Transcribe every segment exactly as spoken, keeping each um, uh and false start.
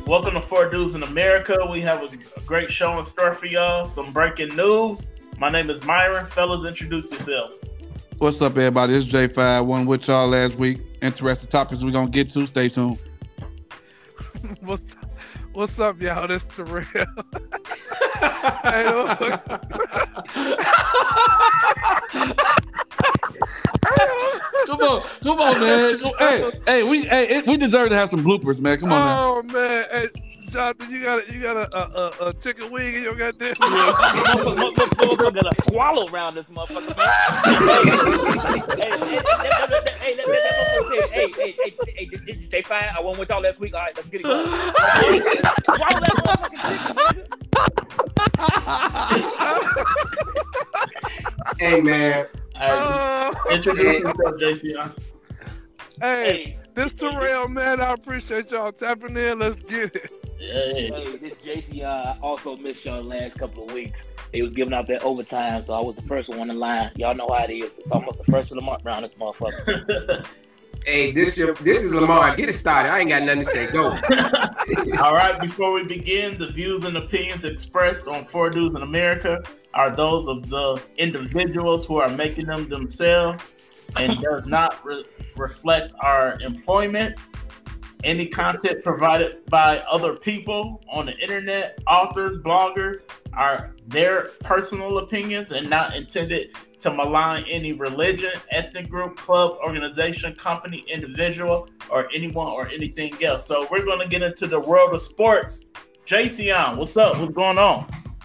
Welcome to Four Dudes in America. We have a, a great show in store for y'all. Some breaking news. My name is Myron. Fellas, introduce yourselves. What's up, everybody? It's J five. One with y'all last week. Interesting topics we're going to get to. Stay tuned. what's, what's up, y'all? This Terrell. Hey, Come on, come on, man. Come, hey, hey, we, hey, we deserve to have some bloopers, man. Come on, oh, man. man. Hey, Jonathan, you got a, you got a, a, a, a chicken wing in your goddamn. Motherfucker got a swallow around this motherfucker, man. Hey, hey, hey, hey, hey, did you stay fine? I went with y'all last week. All right, let's get it going. Swallow that motherfucking chicken, Hey, man. Uh, Introduce yourself, J C. Hey, hey, this Terrell, man. I appreciate y'all tapping in. Let's get it. Hey, hey this J C. I also missed y'all the last couple of weeks. They was giving out that overtime, so I was the first one in line. Y'all know how it is. It's almost the first of the month around this motherfucker. Hey, this your, this is Lamar. Get it started. I ain't got nothing to say. Go. All right. Before we begin, the views and opinions expressed on Four Dudes in America are those of the individuals who are making them themselves and does not re- reflect our employment. Any content provided by other people on the internet, authors, bloggers, are their personal opinions and not intended to malign any religion, ethnic group, club, organization, company, individual, or anyone or anything else. So we're going to get into the world of sports. Jason, what's up? What's going on?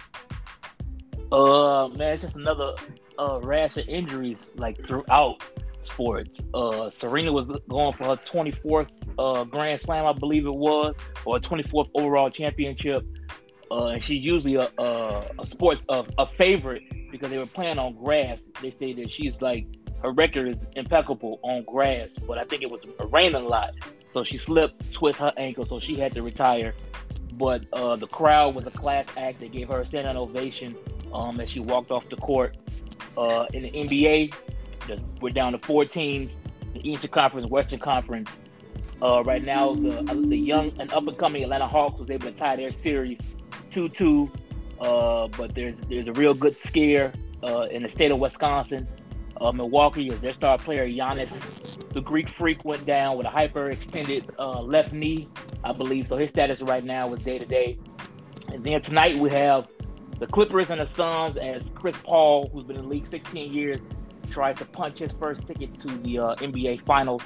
Uh, man, it's just another uh, rash of injuries like throughout sports. Uh, Serena was going for her twenty-fourth uh, Grand Slam, I believe it was, or twenty-fourth overall championship. Uh, and she's usually a, a, a sports a, a favorite because they were playing on grass. They say that she's like her record is impeccable on grass, but I think it was raining a lot, so she slipped, twisted her ankle, so she had to retire. But uh, the crowd was a class act. They gave her a standing ovation um, as she walked off the court. Uh, in the N B A, we're down to four teams: the Eastern Conference, Western Conference. Uh, right now, the uh, the young and up and coming Atlanta Hawks was able to tie their series two two. Uh, but there's there's a real good scare uh, in the state of Wisconsin. Uh, Milwaukee, their star player Giannis, the Greek Freak, went down with a hyperextended uh, left knee, I believe. So his status right now is day to day. And then tonight we have the Clippers and the Suns as Chris Paul, who's been in the league sixteen years, tried to punch his first ticket to the uh, N B A Finals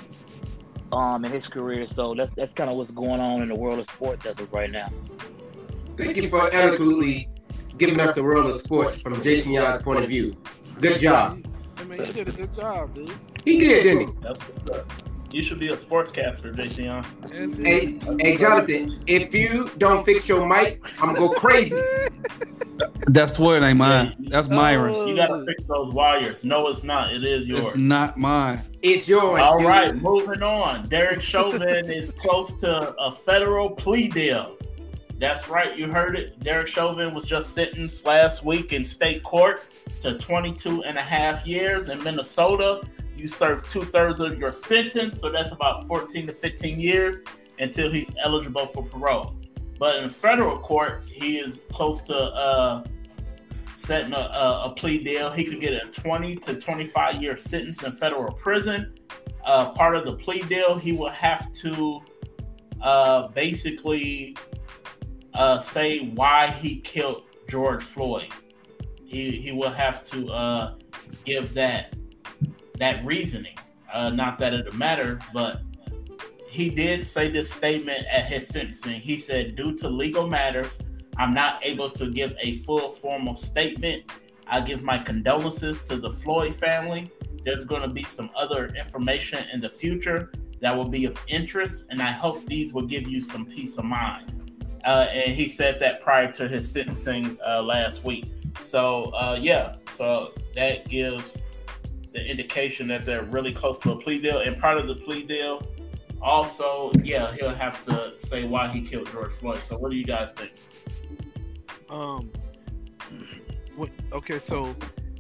um, in his career. So that's that's kind of what's going on in the world of sports as of right now. Thank you for eloquently giving us the world of sports from Jason Young's point of view. Good job. I mean, he did a good job, dude. He did, didn't he? That's what's up. You should be a sportscaster, J C. Hey, hey, Jonathan, if you don't fix your mic, I'm going to go crazy. That's word ain't mine. That's Myron's. You got to fix those wires. No, it's not. It is yours. It's not mine. It's yours. All dude. right, moving on. Derek Chauvin is close to a federal plea deal. That's right, you heard it. Derek Chauvin was just sentenced last week in state court to twenty-two and a half years. In Minnesota, you serve two-thirds of your sentence, so that's about fourteen to fifteen years until he's eligible for parole. But in federal court, he is close to uh, setting a, a, a plea deal. He could get a twenty to twenty-five year sentence in federal prison. Uh, part of the plea deal, he will have to uh, basically uh, say why he killed George Floyd. He he will have to uh, give that that reasoning. Uh, not that it matters, but he did say this statement at his sentencing. He said, due to legal matters, I'm not able to give a full formal statement. I give my condolences to the Floyd family. There's going to be some other information in the future that will be of interest, and I hope these will give you some peace of mind. Uh, and he said that prior to his sentencing uh, last week. So, uh, yeah, so that gives the indication that they're really close to a plea deal. And part of the plea deal, also, yeah, he'll have to say why he killed George Floyd. So what do you guys think? Um. What, okay, so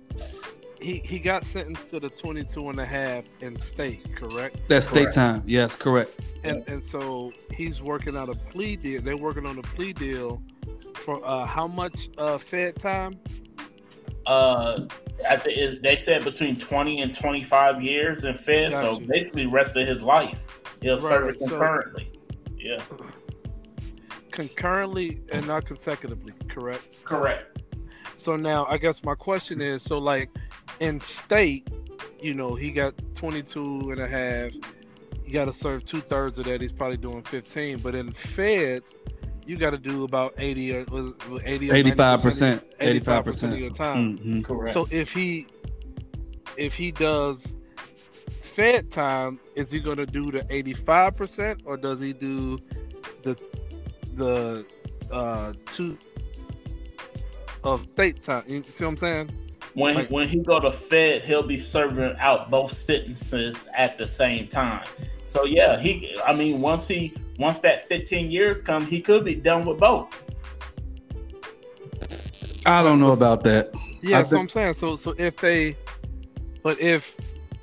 he he got sentenced to the twenty-two and a half in state, correct? That's state Correct. time. Yes, correct. and and so he's working out a plea deal. They're working on a plea deal for uh, how much uh, Fed time? Uh, at the, they said between twenty and twenty-five years in Fed, Got so you. basically rest of his life he'll Right, serve right, it so- concurrently. Yeah, Concurrently and not consecutively, correct? correct. So now I guess my question is, so like in state, you know, he got twenty-two and a half. You got to serve two thirds of that. He's probably doing fifteen. But in Fed, you got to do about eighty or was it eighty or eighty-five percent. eighty-five eighty-five percent percent. of your time. Mhm. Correct. So if he if he does Fed time, is he gonna do the eighty-five percent or does he do the the uh two of state time? You see what I'm saying? when like- when he go to Fed, he'll be serving out both sentences at the same time. So yeah, he. I mean, once he once that fifteen years come, he could be done with both. I don't know about that. Yeah, I that's what think- I'm saying. So so if they but if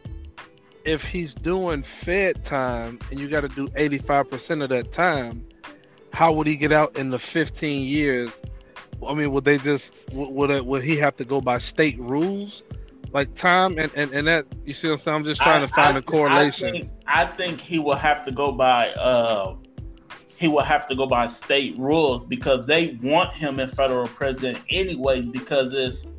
if he's doing Fed time and you gotta do eighty-five percent of that time, how would he get out in the fifteen years? I mean, would they just would would, it, would he have to go by state rules, like time and, and, and that? You see what I'm saying? I'm just trying I- to find I- a correlation. I think, I think he will have to go by. Uh, he will have to go by state rules because they want him in federal prison anyways. Because it's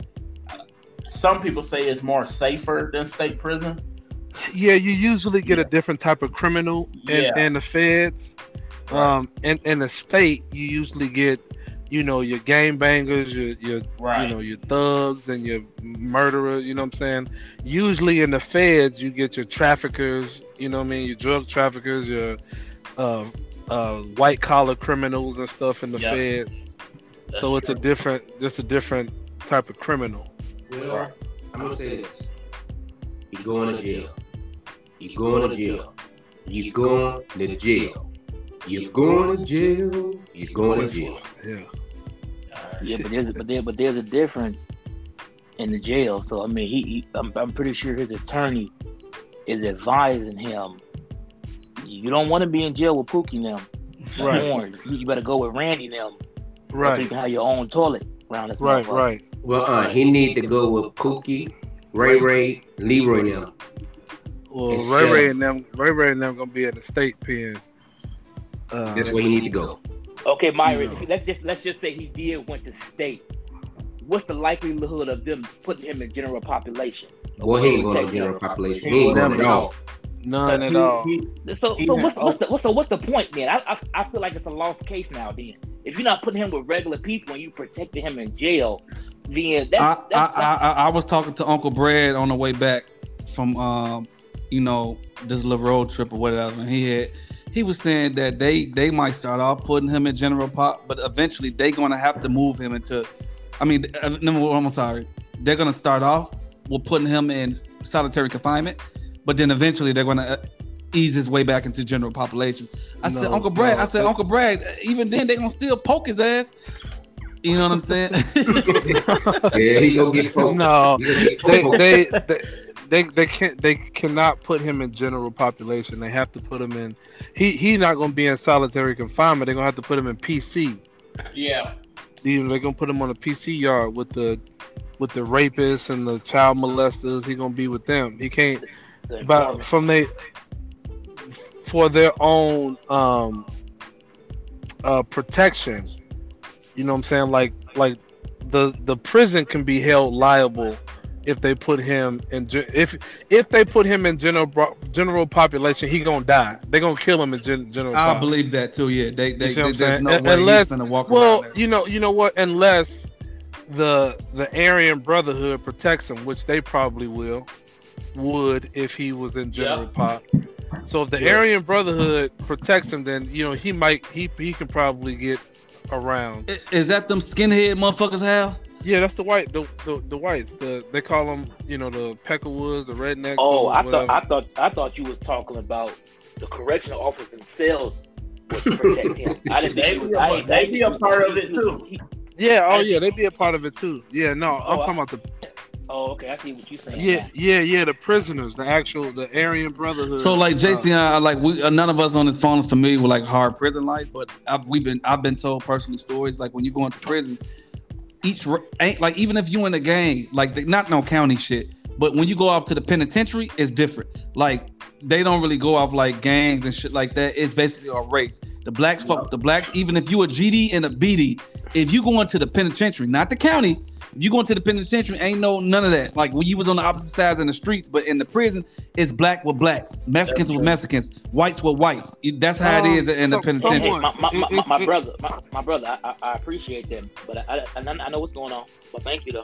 some people say it's more safer than state prison. Yeah, you usually get Yeah. a different type of criminal in, Yeah. in the feds. Um, in in the state, you usually get, you know, your gangbangers, your your Right. you know, your thugs and your murderers. You know what I'm saying? Usually in the feds, you get your traffickers. You know what I mean? Your drug traffickers, your uh, uh, white collar criminals and stuff in the Yep. feds. That's So it's true. a different, just a different type of criminal. Well, I'm gonna say this: you going to jail. You going to jail. You going to jail. You going to jail. You going to jail. Yeah. Yeah, but there's but there but there's a difference in the jail. So I mean, he, he I'm, I'm pretty sure his attorney is advising him. You don't want to be in jail with Pookie now. Right. Orange. You better go with Randy now. So you Right. can have your own toilet around this. Right. motherfucker. Right. Well, uh, he need to go with Pookie, Ray Ray, Leroy now. Well, It's Ray Ray Shell. and them, Ray Ray and them gonna be in the state pen. Uh, That's where he need to go. Okay, Myron. No. if- Let's just let's just say he did went to state. What's the likelihood of them putting him in general population? Boy, he ain't going to Protect general him? population. He ain't going at all. none at He- all. he- So, He so has- what's what's the what's, so what's the point then? I, I I feel like it's a lost case now. Then, if you're not putting him with regular people and you protecting him in jail, then that's, I, that's, I, that's I, I I was talking to Uncle Brad on the way back from um, you know, this little road trip or whatever. And he had he was saying that they they might start off putting him in general pop, but eventually they're gonna have to move him into. I mean, uh, number one, I'm sorry, they're gonna start off with putting him in solitary confinement, but then eventually they're gonna uh, ease his way back into general population. I said, No, Uncle Brad, no, I said, that- Uncle Brad, even then they're gonna still poke his ass. You know what I'm saying? Yeah, he gonna get poked. No, He gonna get they, poked. they they they they can't they cannot put him in general population. They have to put him in. He he's not gonna be in solitary confinement. They're gonna have to put him in P C. Yeah. You know, they're gonna put him on a P C yard with the with the rapists and the child molesters. He's gonna be with them. He can't. the But informants. from they for their own um uh protection, you know what I'm saying? Like like the the prison can be held liable if they put him in gen- if if they put him in general bro- general population, he gonna die. They gonna kill him in gen- general I pop. believe that too. Yeah, they, they, You see what they I'm there's saying? no Un- way unless- he's gonna walk Well, around there. you know, you know what? Unless the the Aryan Brotherhood protects him, which they probably will, would if he was in general Yeah. pop. So if the Yeah. Aryan Brotherhood protects him, then you know he might he he can probably get around. I- Is that them skinhead motherfuckers have? Yeah, that's the white the the, the whites. The they call them you know the Peckerwoods, the rednecks. Oh, or I whatever. thought I thought I thought you was talking about the correctional officers themselves would protect him. I didn't. They think you be was- a- I didn't they think be you a was- part of he- it, he- too. he- Yeah, oh I- yeah, they be a part of it too. Yeah, no, I'm Oh, talking about the Oh, okay. I see what you're saying. Yeah, now. yeah, yeah. The prisoners, the actual, the Aryan Brotherhood. So like J C, uh, I like we uh, none of us on this phone is familiar with like hard prison life, but I've, we've been I've been told personally stories like when you go into prisons, each ain't like even if you in a gang, like they, not no county shit, but when you go off to the penitentiary, it's different. Like they don't really go off like gangs and shit like that. It's basically a race. The blacks fuck with the blacks. Even if you a G D and a B D, if you go into the penitentiary, not the county. If you go into the penitentiary, ain't no none of that. Like when you was on the opposite sides in the streets, but in the prison, it's black with blacks, Mexicans with Mexicans, whites with whites. That's how Um, it is in the so- penitentiary. Hey, somewhat. my, my, my, my It- it- brother, my, my brother, I, I, I appreciate them, but I, I, I know what's going on. But thank you though.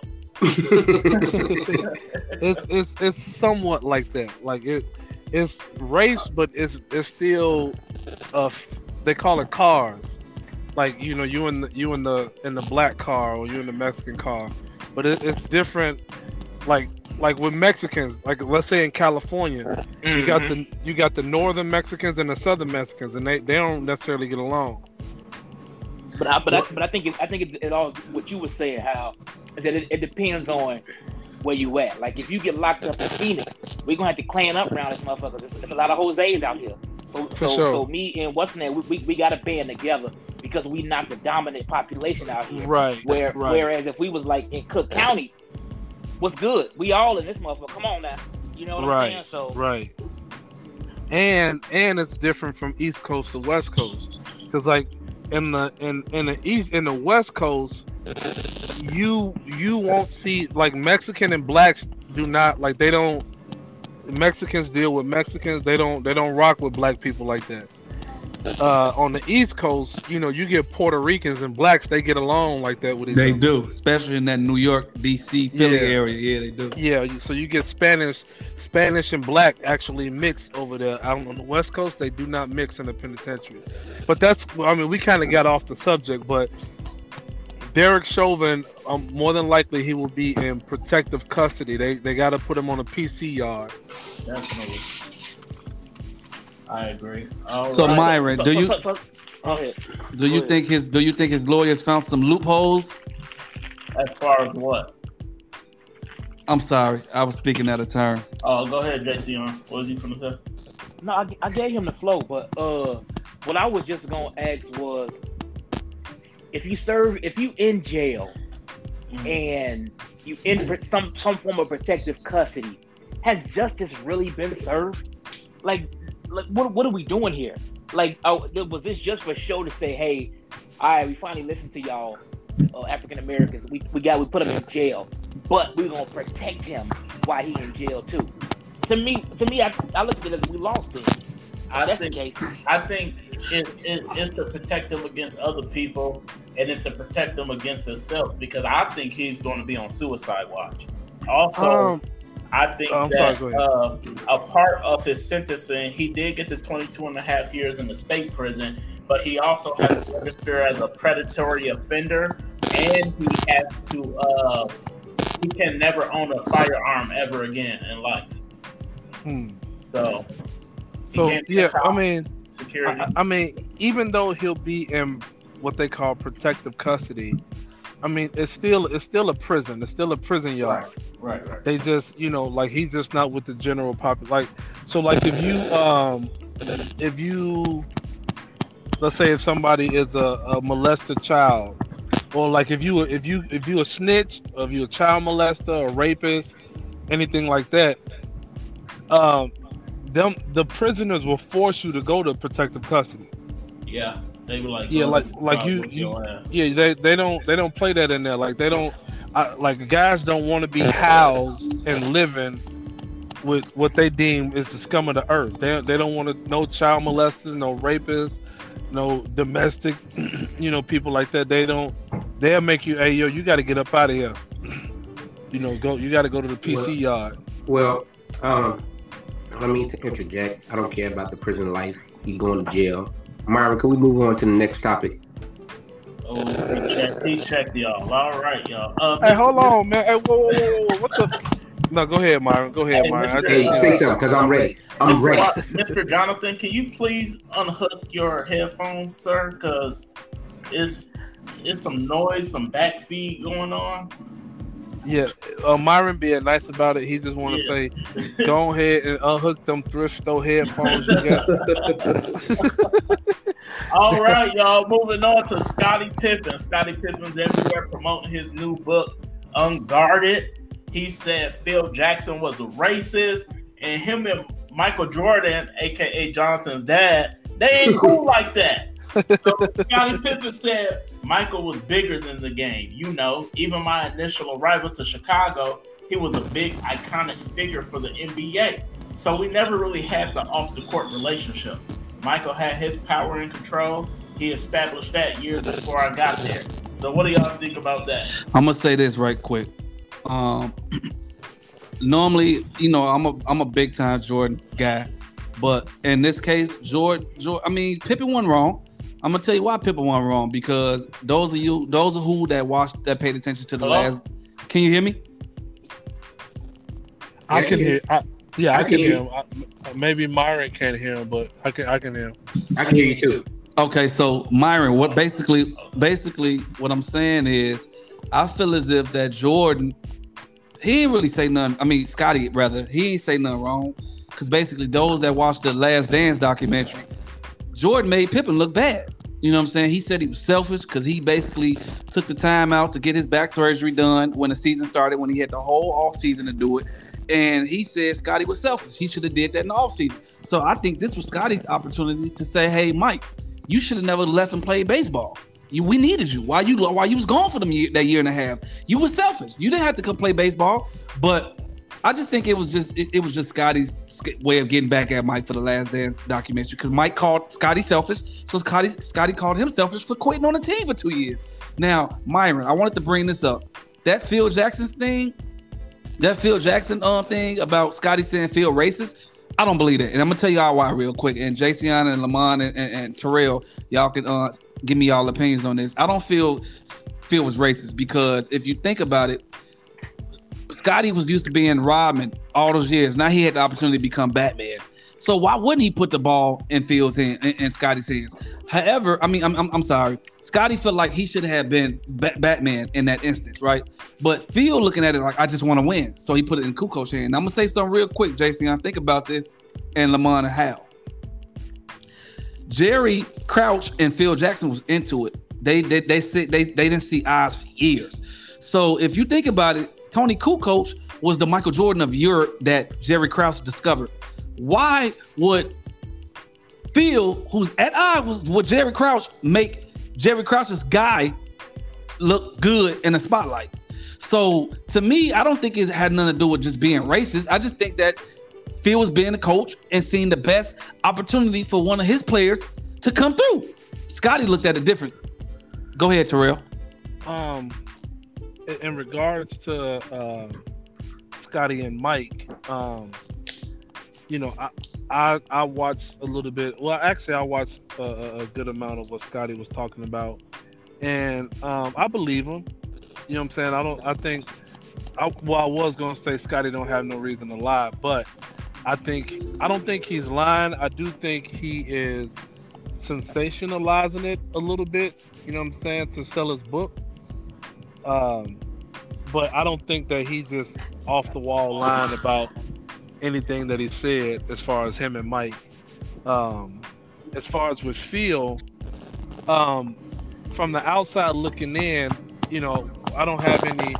it's it's it's somewhat like that. Like it, it's race, but it's it's still, uh, they call it cars. Like you know, you in the you in the in the black car or you in the Mexican car, but it, it's different. Like like with Mexicans, like let's say in California, you got the you got the northern Mexicans and the southern Mexicans, and they, they don't necessarily get along. But I, but I, but I think it, I think it, it all what you were saying how is that it, it depends on where you at. Like if you get locked up in Phoenix, we're gonna have to clean up around this motherfucker. There's, there's a lot of Jose's out here. So For so, sure. so me and what's name we, we we got to band together because we not the dominant population out here. Right. Where right. whereas if we was like in Cook County, what's good? We all in this motherfucker. Come on now. You know what Right. I'm saying? So Right. And and it's different from East Coast to West Coast, because like in the in in the East in the West Coast, you you won't see like Mexican and blacks do not like they don't. Mexicans deal with Mexicans. They don't they don't rock with black people like that. Uh, on the East Coast, you know, you get Puerto Ricans and blacks. They get along like that with each They other. do, especially in that New York, D C, Philly Yeah. area. Yeah, they do. Yeah, you- so you get Spanish, Spanish and black actually mix over there. Out on the West Coast, they do not mix in the penitentiary. But that's, I mean, we kind of got off the subject. But Derek Chauvin, um, more than likely, he will be in protective custody. They they got to put him on a P C yard. Definitely. I agree. All So right. Myron, do you so, so, so, go ahead. do you Go think his do you think his lawyers found some loopholes? As far as what? I'm sorry, I was speaking out of turn. Oh, go ahead, J C. On what was you finna say? No, I, I gave him the flow, but uh, what I was just gonna ask was, if you serve, if you in jail, and you in pr- some some form of protective custody, has justice really been served? Like, like what what are we doing here? Like, oh, was this just for show to say, hey, all right, we finally listened to y'all, uh, African Americans. We we got we put him in jail, but we're gonna protect him while he in jail too. To me, to me, I, I look at it as we lost it. I That's think the case. I think it, it, it's to protect him against other people, and it's to protect him against himself, because I think he's going to be on suicide watch. Also, Um, I think I'm that sorry, go uh, a part of his sentencing, he did get to twenty-two and a half years in the state prison, but he also has to register as a predatory offender, and he has to, uh, he can never own a firearm ever again in life. hmm. So, he So can't be yeah, a cop, I mean. security. I, I mean, even though he'll be in what they call protective custody, I mean, it's still it's still a prison. It's still a prison yard. Right, right. They just, you know, like he's just not with the general population. Like, so, like if you, um, if you, let's say if somebody is a, a molested child, or like if you if you if you a snitch, or if you a child molester, a rapist, anything like that, um, them the prisoners will force you to go to protective custody. Yeah, they were like, Yeah, oh, like like God, you, whip you your ass. yeah, they they don't they don't play that in there. Like they don't, I, like guys don't want to be housed and living with what they deem is the scum of the earth. They they don't want to no child molesters, no rapists, no domestic, you know, people like that. They don't. They'll make you, hey yo, you got to get up out of here. You know, go. You got to go to the P C Well- yard. Well, um, let me interject. I don't care about the prison life. He's going to jail. Myron, can we move on to the next topic? Oh, he checked, he checked y'all. All right, y'all. Uh, Hey, Mister hold on, man. Hey, whoa, whoa, whoa, whoa. What the? No, go ahead, Myron. Go ahead, Hey, Myron. I Mister Hey, just- say something, because I'm ready. I'm Mister ready. Jo- Mister Jonathan, can you please unhook your headphones, sir? Because it's it's some noise, some back feed going on. Yeah, uh, Myron being nice about it. He just want to Yeah. say, go ahead and unhook them thrift store headphones you got. All right, y'all. Moving on to Scottie Pippen. Scottie Pippen's everywhere promoting his new book, Unguarded. He said Phil Jackson was a racist, and him and Michael Jordan, aka Jonathan's dad, they ain't cool like that. So Scottie Pippen said Michael was bigger than the game. You know, even my initial arrival to Chicago, he was a big iconic figure for the N B A. So we never really had the off the court relationship. Michael had his power and control. He established that years before I got there. So what do y'all think about that? I'm gonna say this right quick. Um, normally, you know, I'm a I'm a big time Jordan guy, but in this case, Jordan, Jordan I mean, Pippen wasn't wrong. I'm gonna tell you why Pippen wasn't wrong, because those of you, those of who that watched, that paid attention to the Hello? last. Can you hear me? I can hear. I, yeah, I, I can, can hear hear him. I, maybe Myron can't hear him, but I can. I can hear him. I can hear you too. Okay, so Myron, what basically, basically, what I'm saying is, I feel as if that Jordan, he didn't really say nothing. I mean, Scotty rather, he ain't say nothing wrong, because basically those that watched the Last Dance documentary, Jordan made Pippen look bad. You know what I'm saying? He said he was selfish because he basically took the time out to get his back surgery done when the season started, when he had the whole off season to do it. And he said Scotty was selfish. He should have did that in the off season. So I think this was Scotty's opportunity to say, "Hey, Mike, you should have never left and played baseball. You, we needed you. While you while you was gone for them year, that year and a half, you were selfish. You didn't have to come play baseball." But I just think it was just it, it was just Scotty's way of getting back at Mike for the Last Dance documentary, because Mike called Scotty selfish, so Scotty Scotty called him selfish for quitting on the team for two years. Now, Myron, I wanted to bring this up. That Phil Jackson thing, that Phil Jackson um thing about Scotty saying Phil racist, I don't believe that, and I'm gonna tell y'all why real quick. And Jason and Lamont and, and, and Terrell, y'all can uh give me y'all opinions on this. I don't feel Phil was racist, because if you think about it, Scotty was used to being Rodman all those years. Now he had the opportunity to become Batman. So why wouldn't he put the ball in Phil's hand, in, in Scotty's hands? However, I mean, I'm, I'm, I'm sorry. Scotty felt like he should have been ba- Batman in that instance, right? But Phil looking at it like, I just want to win. So he put it in Kukoc's hand. Now I'm going to say something real quick, Jason. Think about this, and Lamont and Hal. Jerry Crouch and Phil Jackson was into it. They they they said they, they didn't see eyes for years. So if you think about it, Tony Kukoc was the Michael Jordan of Europe that Jerry Krause discovered. Why would Phil, who's at odds with Jerry Krause, make Jerry Krause's guy look good in the spotlight? So to me, I don't think it had nothing to do with just being racist. I just think that Phil was being a coach and seeing the best opportunity for one of his players to come through. Scotty looked at it different. Go ahead, Terrell. Um, in, in regards to uh, Scotty and Mike, um, you know, I, I I watched a little bit. Well, actually, I watched a, a good amount of what Scotty was talking about, and um, I believe him. You know what I'm saying? I don't. I think. I, well, I was gonna say Scotty don't have no reason to lie, but I think I don't think he's lying. I do think he is sensationalizing it a little bit. You know what I'm saying, to sell his book. Um, but I don't think that he's just off the wall lying about anything that he said as far as him and Mike. Um, as far as with Phil, um, from the outside looking in, you know, I don't have any.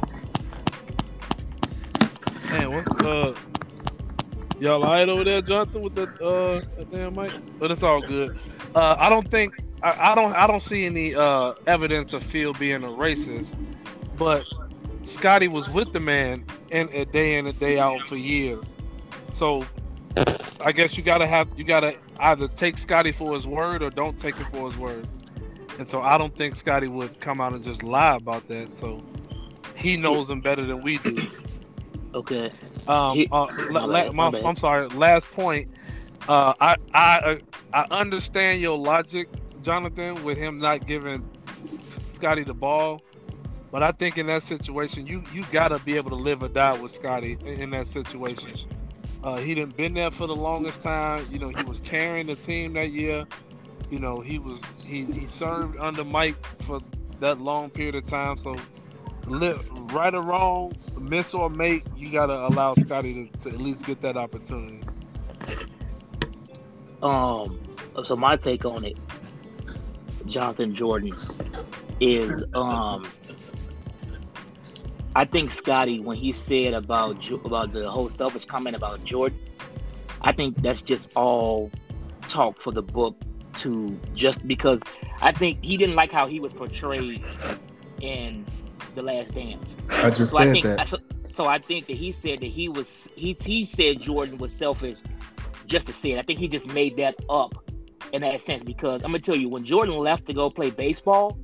Man, what's uh, y'all alright over there, Jonathan, with that uh, that damn mic? But it's all good. Uh, I don't think I, I don't I don't see any uh evidence of Phil being a racist, but Scotty was with the man in a day in and day out for years. So I guess you gotta have you gotta either take Scotty for his word or don't take him for his word. And so I don't think Scotty would come out and just lie about that. So he knows him better than we do. Okay. Um, He- uh, my la- bad, la- my my- bad. I'm sorry. Last point. Uh, I I uh, I understand your logic, Jonathan, with him not giving Scotty the ball, but I think in that situation, you you gotta be able to live or die with Scotty in, in that situation. Uh, he didn't been there for the longest time. You know, he was carrying the team that year. You know, he was he he served under Mike for that long period of time. So li- right or wrong, miss or make, you gotta allow Scotty to, to at least get that opportunity. Um, so my take on it, Jonathan Jordan, is um, I think Scotty, when he said about Jo- about the whole selfish comment about Jordan, I think that's just all talk for the book. To just because I think he didn't like how he was portrayed in The Last Dance. I just So I said think that. so, so I think that he said that he was he he said Jordan was selfish just to say it. I think he just made that up in that sense because I'm gonna tell you, when Jordan left to go play baseball,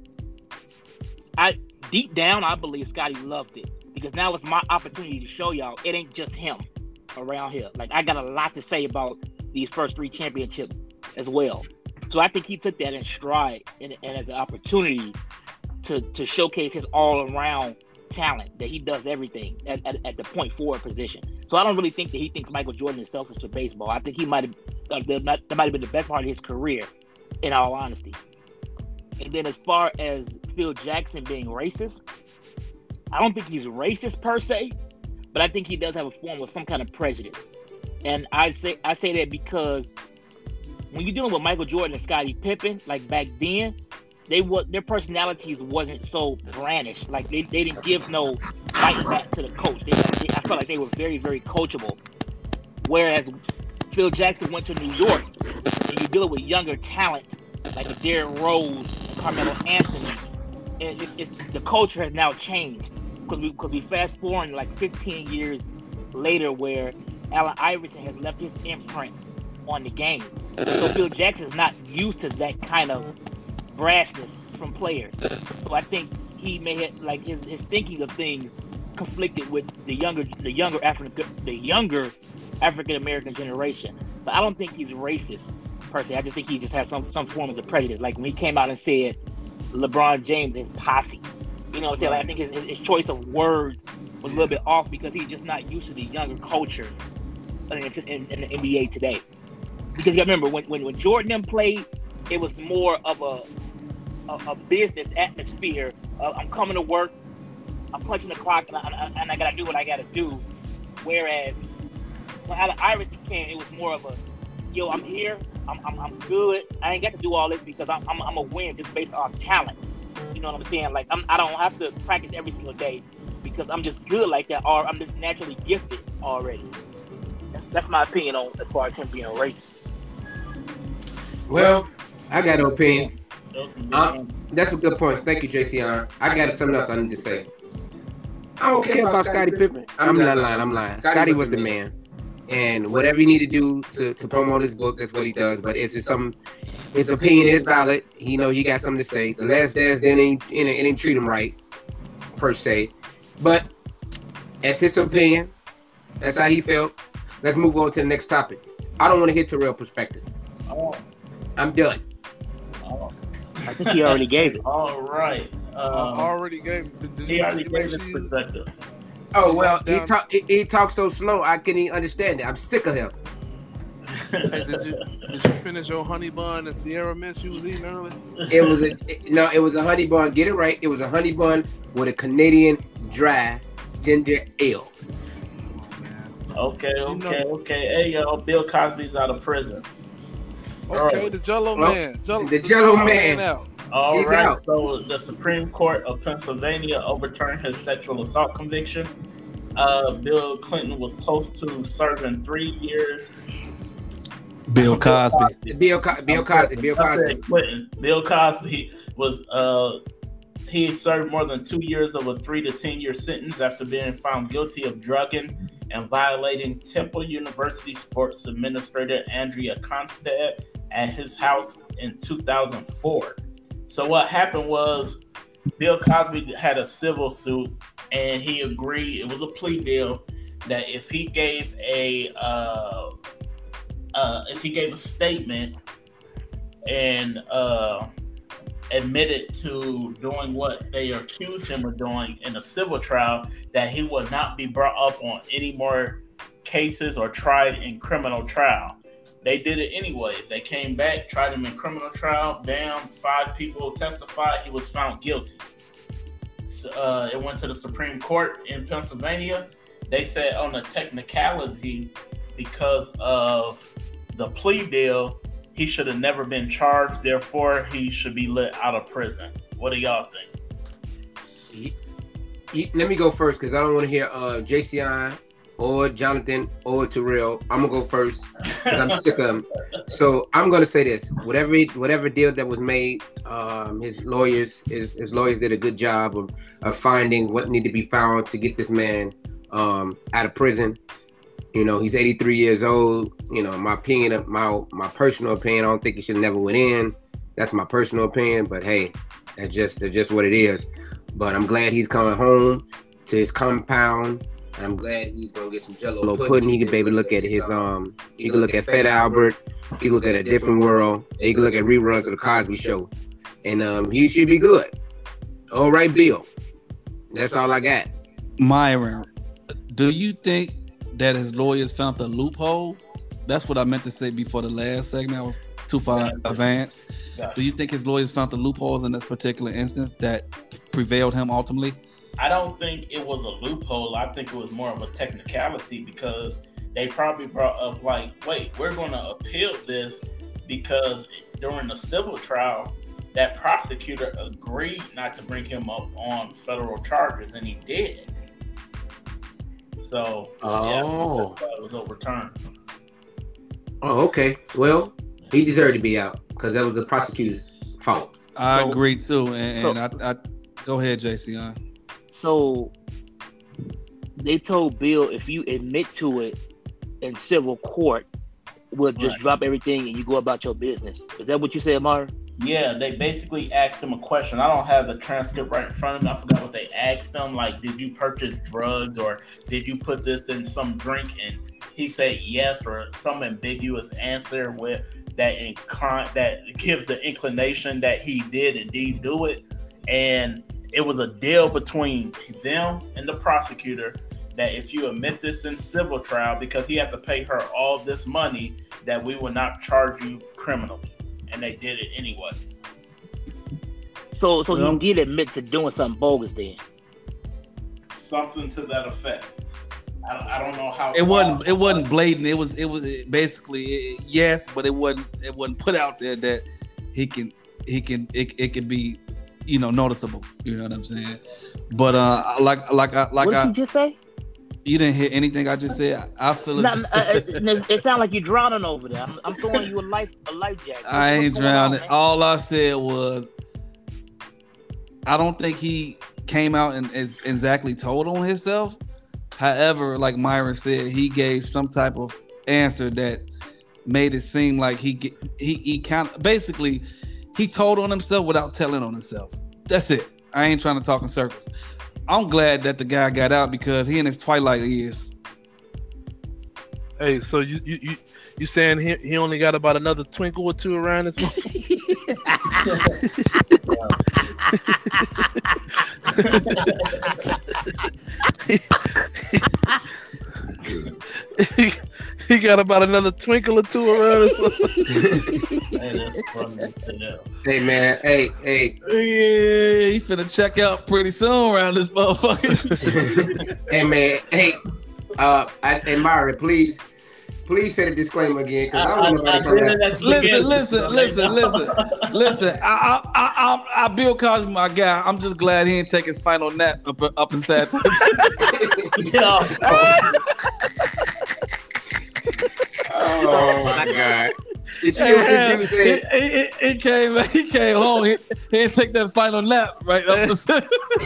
I deep down I believe Scotty loved it because now it's my opportunity to show y'all it ain't just him around here. Like I got a lot to say about these first three championships as well. So I think he took that in stride and, and as an opportunity to to showcase his all-around talent, that he does everything at, at, at the point forward position. So I don't really think that he thinks Michael Jordan is selfish for baseball. I think he might have uh, that might that might have been the best part of his career, in all honesty. And then as far as Phil Jackson being racist, I don't think he's racist per se, but I think he does have a form of some kind of prejudice. And I say I say that because when you're dealing with Michael Jordan and Scottie Pippen, like back then, they were their personalities wasn't so brandished. Like they, they didn't give no fight back to the coach. They, they, I felt like they were very, very coachable. Whereas Phil Jackson went to New York, and you're dealing with younger talent like a Derrick Rose, Carmelo Anthony, and it, it, the culture has now changed because we because we fast forward like fifteen years later, where Allen Iverson has left his imprint on the game. So Phil Jackson is not used to that kind of brashness from players. So I think he may have like his, his thinking of things conflicted with the younger the younger African the younger African American generation. But I don't think he's racist per se. I just think he just has some some forms of prejudice. Like when he came out and said LeBron James is posse. You know what I'm saying? Like I think his, his choice of words was a little bit off because he's just not used to the younger culture in, in, in the N B A today. Because you remember when, when, when Jordan played, it was more of a a, a business atmosphere. Uh, I'm coming to work, I'm punching the clock, and I, and I gotta do what I gotta do. Whereas when Allen Iverson came, it was more of a, yo, I'm here, I'm I'm, I'm good. I ain't got to do all this because I'm I'm, I'm a win just based off talent. You know what I'm saying? Like I'm I don't have to practice every single day because I'm just good like that, or I'm just naturally gifted already. That's that's my opinion on as far as him being a racist. Well, I got an opinion. Uh, that's a good point. Thank you, J C R. I got something else I need to say. I don't care about Scottie Pippen. I'm not lying. I'm lying. Scotty was the man, and whatever he need to do to, to promote his book, that's what he does. But it's just some, his opinion is valid. He know he got something to say. The Last Dance didn't it didn't treat him right, per se. But that's his opinion. That's how he felt. Let's move on to the next topic. I don't want to hit Terrell perspective. Oh, I'm done. oh. I think he already gave it. All right. I Um, already gave. Did, did he you already make gave sure his you- perspective. Oh well, he Down- talk he, he talks so slow I can't even understand it. I'm sick of him. Hey, did you did you finish your honey bun and Sierra Mist you was eating earlier? It was a it- no, it was a honey bun. Get it right. It was a honey bun with a Canadian dry ginger ale. Come on, man. Okay, You okay, know- okay. Hey, yo, Bill Cosby's out of prison. Okay, Alright. the Jello Well, man. Jello, the Jell-O Jell-O man. out. All He's right. out. So the Supreme Court of Pennsylvania overturned his sexual assault conviction. Uh, Bill Clinton was close to serving three years. Bill Cosby. Bill Co- Bill Cosby. Bill I Cosby. said Clinton. Bill Cosby was uh, he served more than two years of a three to ten year sentence after being found guilty of drugging and violating Temple University sports administrator Andrea Constad at his house in two thousand four. So what happened was Bill Cosby had a civil suit and he agreed, it was a plea deal, that if he gave a uh, uh, if he gave a statement and uh, admitted to doing what they accused him of doing in a civil trial, that he would not be brought up on any more cases or tried in criminal trial. They did it anyways. They came back, tried him in criminal trial. Bam, five people testified. He was found guilty. uh, it went to the Supreme Court in Pennsylvania. They said on a technicality, because of the plea deal, he should have never been charged. Therefore, he should be let out of prison. What do y'all think? Let me go first because I don't want to hear uh, J C I or Jonathan or Terrell. I'm gonna go first because I'm sick of them. So I'm gonna say this: whatever whatever deal that was made, um, his lawyers his, his lawyers did a good job of, of finding what needed to be found to get this man um, out of prison. You know, he's eighty-three years old. You know, my opinion, my my personal opinion, I don't think he should have never went in. That's my personal opinion, but hey, that's just that's just what it is. But I'm glad he's coming home to his compound, and I'm glad he's gonna get some Jello pudding. He can maybe look at his um, he can look at Fat Albert, he can look at A Different World, he can look at reruns of the Cosby Show, and um, he should be good. All right, Bill. That's all I got. Myron, do you think that his lawyers found the loophole? That's what I meant to say before the last segment. I was too far advanced. Do you think his lawyers found the loopholes in this particular instance that prevailed him ultimately? I don't think it was a loophole. I think it was more of a technicality because they probably brought up like, wait, we're going to appeal this because during the civil trial, that prosecutor agreed not to bring him up on federal charges, and he did. So, oh, yeah, it was overturned. Oh, okay. Well, he deserved to be out because that was the prosecutor's fault. I So- agree too, and, so- and I, I go ahead, J C. Uh. So they told Bill, if you admit to it in civil court, we'll just Right. drop everything and you go about your business. Is that what you said, Mar? Yeah, they basically asked him a question. I don't have the transcript right in front of me. I forgot what they asked him. Like, did you purchase drugs or did you put this in some drink? And he said yes, or some ambiguous answer with that incline that gives the inclination that he did indeed do it. And it was a deal between them and the prosecutor that if you admit this in civil trial, because he had to pay her all this money, that we will not charge you criminally. And they did it anyways. So so Well- he did admit to doing something bogus then. Something to that effect. I don't, I don't know how. It far- wasn't. It wasn't blatant. It was. It was basically it, yes, but it wasn't. It wasn't put out there that he can. He can. It, it could be, you know, noticeable. You know what I'm saying? But uh, like like I like what did I. you just say? You didn't hear anything I just said. I, I feel. No, as, uh, it, it sounds like you're drowning over there. I'm, I'm throwing you a life a life jacket. What's- I ain't what's going on, drowning. man? All I said was, I don't think he came out and is exactly told on himself. However, like Myron said, he gave some type of answer that made it seem like he get, he he kind of basically he told on himself without telling on himself. That's it. I ain't trying to talk in circles. I'm glad that the guy got out because he in his twilight years. Hey, so you you you, you saying he, he only got about another twinkle or two around his he, he got about another twinkle or two around his Hey, that's funny to them. Hey man, hey, hey, Yeah, he finna check out pretty soon around this motherfucker. hey man, hey, uh, I, hey Myra, please, please say the disclaimer again because I, don't want nobody to come did it back. at the Listen, beginning, listen, so they listen, know. listen, listen. I, I, I, I, I Bill Cosby, my guy. I'm just glad he didn't take his final nap up, up inside. Yeah. Oh my God! Did you, Yeah, did you he, say? he, he came, he came home. He, he didn't take that final nap right up the.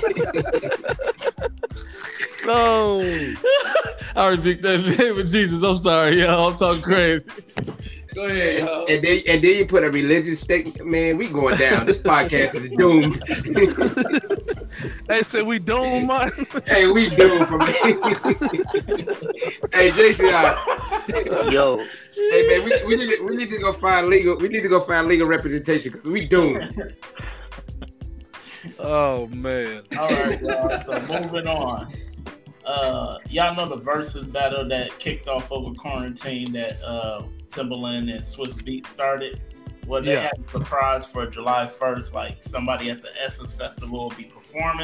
No. I rebuke that in the name of Jesus. I'm sorry, y'all. I'm talking crazy. Go ahead, y'all. And then, and then you put a religious statement. Man, we going down. This podcast is doomed. Hey, said we don't mind. Hey, we doomed from Hey, Jason. Uh, Yo, hey man, we, we need to, we need to go find legal. We need to go find legal representation because we doomed. Oh man. All right, y'all. So moving on. Uh, y'all know the versus battle that kicked off over quarantine that uh, Timbaland and Swiss Beat started. Well, they Yeah. had a surprise for July first. Like somebody at the Essence Festival will be performing.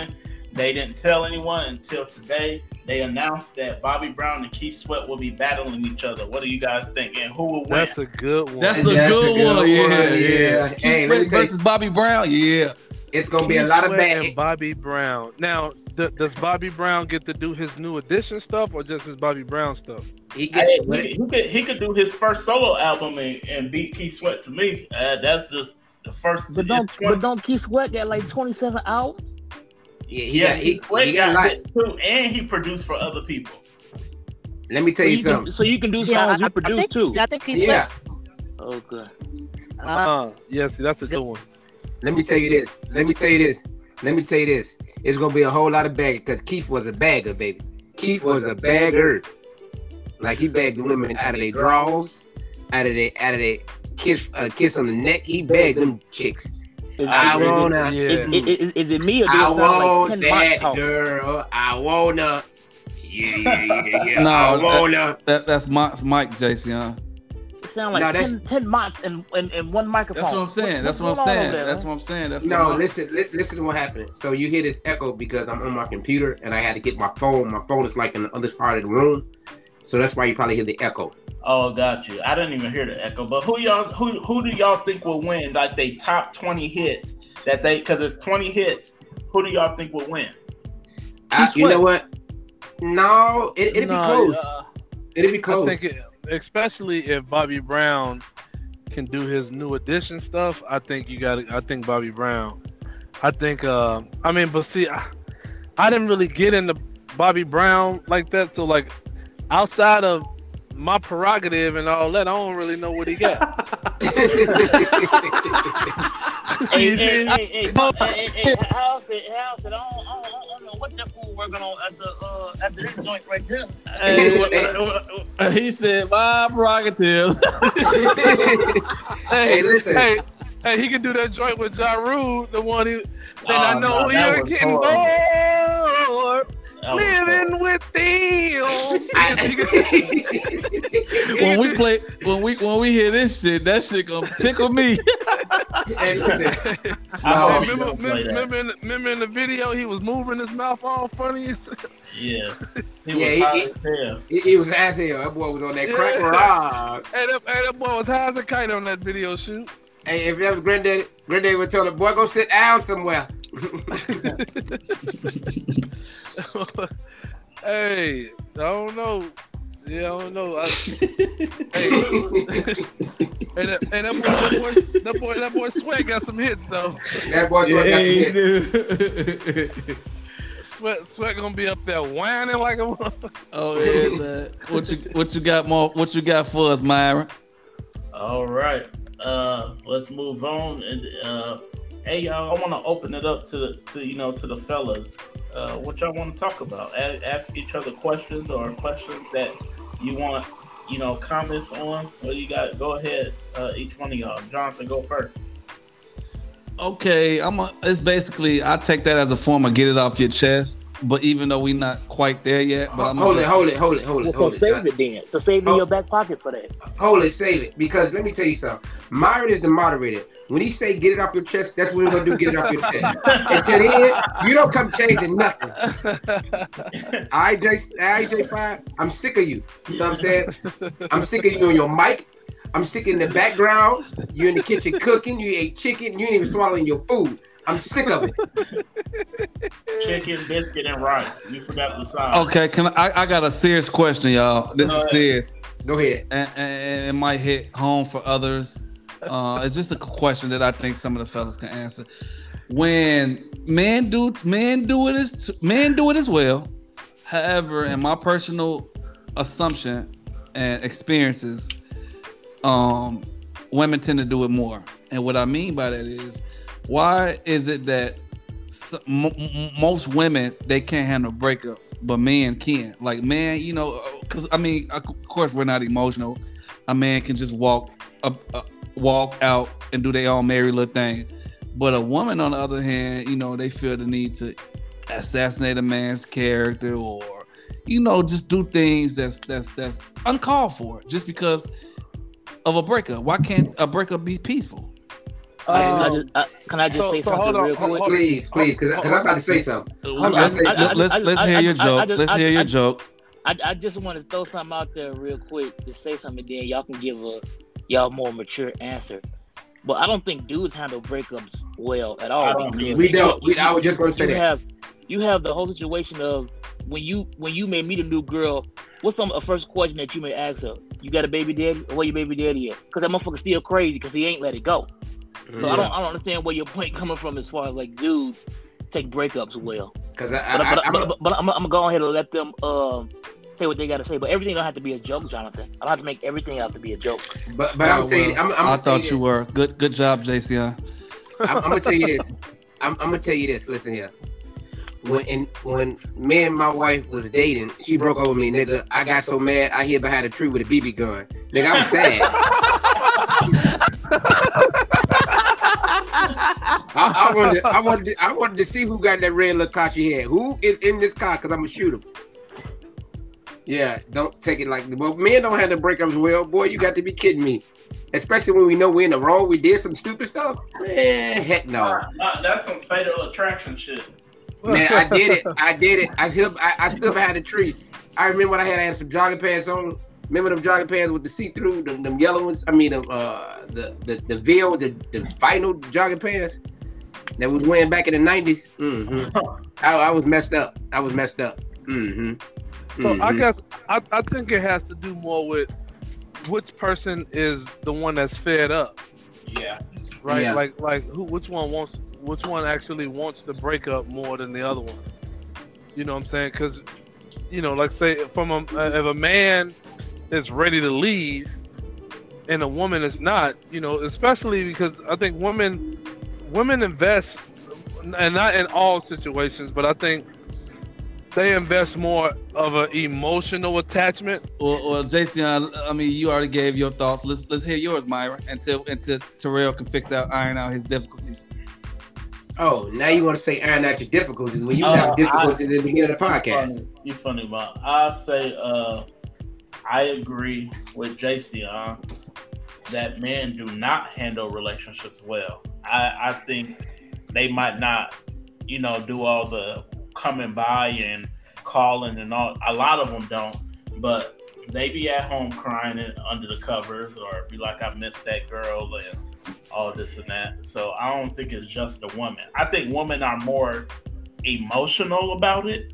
They didn't tell anyone until today. They announced that Bobby Brown and Keith Sweat will be battling each other. What do you guys think? And who will win? That's a good one. That's a That's good, a good one. one, Yeah, yeah. yeah. Hey, Keith let me Sweat tell you- versus Bobby Brown. Yeah. It's gonna be a lot of Keith Sweat and bad. Bobby Brown. Now, th- does Bobby Brown get to do his new edition stuff or just his Bobby Brown stuff? He Hey, gets he, he, could, he could do his first solo album and, and beat Keith Sweat to me. Uh, that's just the first. But don't it's twenty but don't Keith Sweat got like twenty-seven albums? yeah, he yeah, got, he, Keith Sweat he got a got lot. hit too, and he produced for other people. Let me tell So you you can, something. so you can do Yeah, songs I, you I produce think, too. I think he's Yeah, Okay. Uh, Uh, yes, that's a good one. let me tell you this. Let me tell you this. Let me tell you this. It's gonna be a whole lot of bagging because Keith was a bagger, baby. Keith was a bagger. Like he bagged the women out of their drawers, out of their out of their kiss a kiss on the neck. He bagged them chicks. Is, I is, wanna. it, Yeah. is, is, is it me or do it I sound like want ten months that talk? girl. I wanna. Yeah, yeah, yeah, yeah. No, I that- wanna. That that's Mike, Mike Jason. Huh? It sound like No, that's- ten, ten months and, and, and one microphone. That's what I'm saying. That's what I'm what's going on saying. over there, That's man? what I'm saying. That's No, what I'm- listen, listen, listen to what happened. So you hear this echo because I'm on my computer and I had to get my phone. My phone is like in the other part of the room, so that's why you probably hear the echo. Oh, got you. I didn't even hear the echo. But who y'all who who do y'all think will win? Like they top twenty hits that they because it's twenty hits. Who do y'all think will win? I, Keith you know Sweat. what? No, it, it'll No, be close. uh, It'll be I close. think, it, especially if Bobby Brown can do his new edition stuff, I think you got. I think Bobby Brown. I think. Uh, I mean, but see, I, I didn't really get into Bobby Brown like that. So like, outside of my prerogative and all that, I don't really know what he got. Hey, hey, hey, hey, but, hey, hey, hey, how's it? How's it? I don't, I don't, I don't know what that fool working on at the uh at the this joint right there. Hey, what- what- what- he said my prerogative. Hey, listen. Hey, hey, he can do that joint with Ja Rule, the one he. Then I Oh, know no, that you're was getting horrible. bored That was living with them. when we play, when we when we hear this shit, that shit gonna tickle me. Hey, listen. I No. hope Hey, you remember, don't play remember, that. remember, in the, remember in the video, he was moving his mouth all funny. Yeah, he Yeah, was he- hot he- as hell. He, he was ass hell. That boy was on that crack Yeah. rock. Hey, that, hey, that boy was high as a kite on that video shoot. Hey, if that was granddaddy, granddaddy would tell the boy, go sit down somewhere. Hey, I don't know. Yeah, I don't know. I, hey, hey, that, hey, that boy, that boy, that boy, that boy Sweat got some hits though. That boy Yeah, got some he hits. do. Sweat, Sweat gonna be up there whining like a. motherfucker. Oh yeah, man. What you what you got more? What you got for us, Myra? All right, uh, let's move on. And uh, hey, y'all, I want to open it up to the to you know to the fellas. Uh, what y'all want to talk about? A- ask each other questions or questions that you want, you know, comments on. What you got? Go ahead, uh, each one of y'all. Jonathan, go first. Okay, I'm. A, it's basically I take that as a form of get it off your chest. But even though we not quite there yet, but I'm hold it, just, hold it, hold it, hold Well, it. so hold it. save it then. So save it in Oh. your back pocket for that. Hold it, save it. Because let me tell you something. Myron is the moderator. When he say get it off your chest, that's what we're gonna do. Get it off your chest. Until then, you don't come changing nothing. I J, I J five. I'm sick of you. You know what I'm saying? I'm sick of you on your mic. I'm sick in the background. You in the kitchen cooking. You ate chicken. You ain't even swallowing your food. I'm sick of it. Chicken, biscuit, and rice. You forgot the side. okay. Can I? I got a serious question, y'all. This Go is ahead. serious, Go ahead. and, and it might hit home for others. Uh, it's just a question that I think some of the fellas can answer. When men do men do it as men do it as well. However, in my personal assumption and experiences, um, women tend to do it more. And what I mean by that is, why is it that s- m- m- most women they can't handle breakups, but men can? Like men, you know, because I mean, of course, we're not emotional. A man can just walk up, uh, walk out and do their own merry little thing. But a woman, on the other hand, you know, they feel the need to assassinate a man's character, or you know, just do things that's that's that's uncalled for, just because of a breakup. Why can't a breakup be peaceful? I, I Um, just, I, can I just so- say so something hold on, real hold- quick? hold- Please, please, because I'm about to say something. Let's on, I- I- let- let's I- let's I- hear I- your I joke. just- Let's I- hear I- your joke. I, I just want to throw something out there real quick to say something, then y'all can give a y'all more mature answer. But I don't think dudes handle breakups well at all. I don't because either. We don't. We, you- I was just going to say you that. have you have the whole situation of when you when you may meet a new girl. What's some a first question that you may ask her? You got a baby daddy? Or where your baby daddy at? Because that motherfucker's still crazy because he ain't let it go. So I don't I don't understand where your point coming from as far as like dudes take breakups well. Because I, But, I, but, I, but, but, but I'm, I'm gonna go ahead and let them um, say what they gotta say. But everything don't have to be a joke, Jonathan. I don't have to make everything have to be a joke. but but I'm Oh, telling you, well, I'm, I'm I gonna tell thought you this. were good. Good job, J C. I'm, I'm gonna tell you this. I'm, I'm gonna tell you this. Listen here. When in, when me and my wife was dating, she broke over me, nigga. I got so mad. I hid behind a tree with a B B gun. Nigga, I was sad. I, I wanted, I wanted, to, I wanted to see who got that red little car she had. Who is in this car? Cause I'm gonna shoot him. Yeah, don't take it like. Well, men don't have the breakups well. Boy, you got to be kidding me. Especially when we know we're in the wrong. We did some stupid stuff. Man, heck no. Nah, nah, that's some fatal attraction shit. Man, I did it. I did it. I still, I, I still had a tree. I remember when I had, I had some jogging pants on. Remember them jogging pants with the see-through, them, them yellow ones? I mean, uh, the the the veil, the the vinyl jogging pants that was wearing back in the nineties. Mm-hmm. I, I was messed up. I was messed up. Mm-hmm. So I Mhm. guess I, I think it has to do more with which person is the one that's fed up, Yeah. right? Yeah. Like like who which one wants which one actually wants to break up more than the other one. You know what I'm saying? Because you know, like say from a if a man is ready to leave and a woman is not, you know, especially because I think women women invest, and not in all situations, but I think they invest more of an emotional attachment. Well, well, Jason, I mean, you already gave your thoughts. Let's let's hear yours, Myra, until until Terrell can fix out, iron out his difficulties. Oh, now you want to say iron out your difficulties when you Uh, have difficulties I- in the beginning of the You podcast. funny, you funny, man. I say, uh, I agree with J C on that men do not handle relationships well. I, I think they might not, you know, do all the coming by and calling and all. A lot of them don't, but they be at home crying in, under the covers or be like, I miss that girl and all this and that. So I don't think it's just the woman. I think women are more emotional about it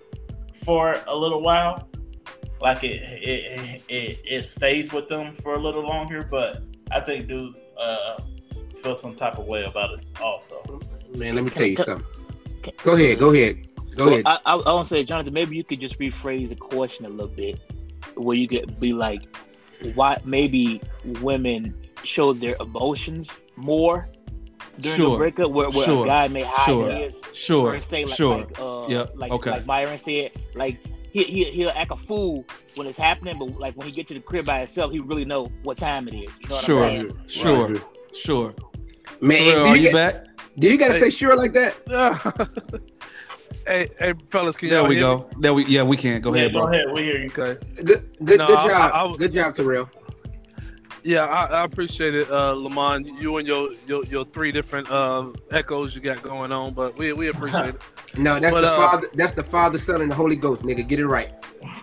for a little while. Like it it, it, it stays with them for a little longer, but I think dudes uh, feel some type of way about it also. Man, let me tell you something. Go ahead, go ahead, go Well, ahead. I, I, I want to say, Jonathan, maybe you could just rephrase the question a little bit, where you could be like, why maybe women show their emotions more during Sure. the breakup, where, where Sure. a guy may hide Sure. his, Sure, or say like, sure. like, uh, Yep, like, okay. like Myron said, like he he he'll act a fool when it's happening, but like when he get to the crib by himself, he really know what time it is. You know what Sure. I'm saying? Sure, Right. sure. Man, Terrell, do are you, you get- back? do you gotta Hey. say sure like that? hey, hey, fellas, can There y'all we hear go. There we yeah, we can. Go Yeah, ahead, go bro. ahead. We hear you. me? Okay. Good, good, No, good I- job. I- I- good job, Terrell. Yeah, I, I appreciate it, uh, Lamont. You and your your, your three different uh, echoes you got going on, but we we appreciate it. No, that's But, the uh, father. That's the Father, Son, and the Holy Ghost, nigga. Get it right.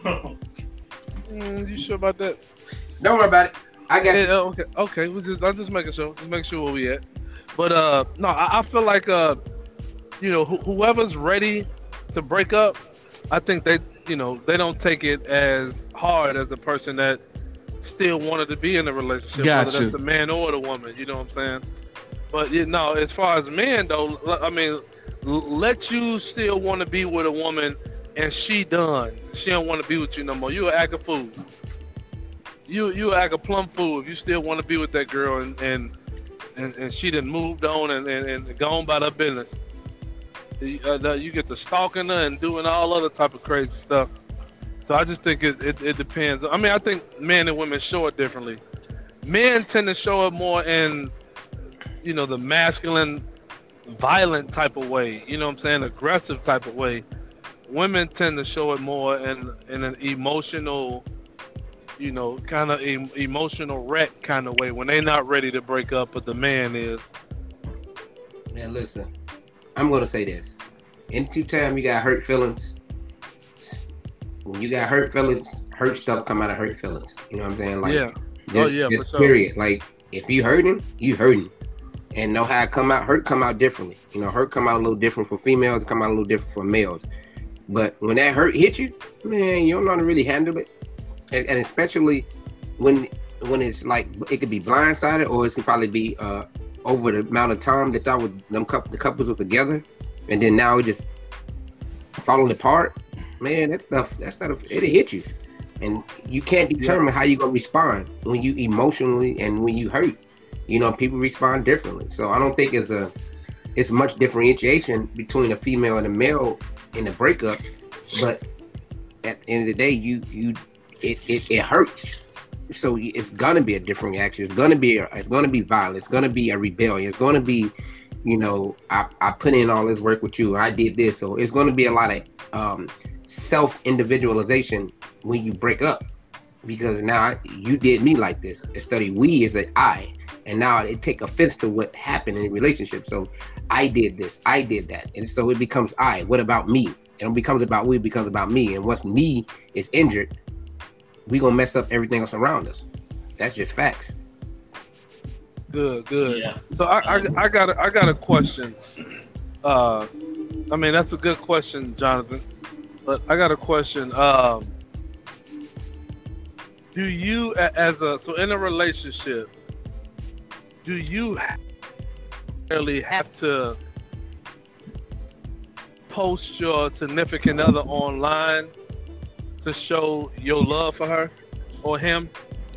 Mm, you sure about that? Don't worry about it. I got Yeah, you. okay, okay. We just, I'm just making sure, just make sure where we at. But uh, no, I, I feel like uh, you know, wh- whoever's ready to break up, I think they, you know, they don't take it as hard as the person that still wanted to be in a relationship, Got whether you. that's the man or the woman. You know what I'm saying? But you know, as far as men though, l- I mean, l- let you still want to be with a woman, and she done. She don't want to be with you no more. You act a fool. You you act a plumb fool if you still want to be with that girl and and and, and she done moved on and, and, and gone about her business. You, uh, the- you get to stalking her and doing all other type of crazy stuff. So I just think it, it, it depends. I mean, I think men and women show it differently. Men tend to show it more in, you know, the masculine, violent type of way. You know what I'm saying? Aggressive type of way. Women tend to show it more in in an emotional, you know, kind of em- emotional wreck kind of way when they're not ready to break up, but the man is. Man, listen, I'm gonna say this. Anytime you got hurt feelings, when you got hurt feelings, hurt stuff come out of hurt feelings. You know what I'm saying? Like, Yeah. This, Oh, yeah, this for sure. period. Like, if you hurting, you hurting. And know how it come out. Hurt come out differently. You know, hurt come out a little different for females, come out a little different for males. But when that hurt hit you, man, you don't know how to really handle it. And, and especially when when it's like, it could be blindsided, or it can probably be uh, over the amount of time that that would, them couple, the couples were together, and then now it just falling apart. Man, that stuff, that stuff, it'll hit you. And you can't determine how you're gonna respond when you emotionally and when you hurt. You know, people respond differently. So I don't think it's a it's much differentiation between a female and a male in a breakup. But at the end of the day, you you it it, it hurts. So it's gonna be a different reaction. It's gonna be a, it's gonna be violent. It's gonna be a rebellion. It's gonna be, you know, I, I put in all this work with you. I did this. So it's gonna be a lot of um, self-individualization when you break up, because now I, you did me like this. Instead of we is an I, and now it take offense to what happened in the relationship. So I did this, I did that, and so it becomes I. What about me? And it becomes about we, it becomes about me. And once me is injured, we gonna mess up everything else around us. That's just facts. Good, good. Yeah. So I, I, I got, a, I got a question. Uh, I mean, that's a good question, Jonathan. But I got a question. Um, do you, as a so in a relationship, do you really have to post your significant other online to show your love for her or him?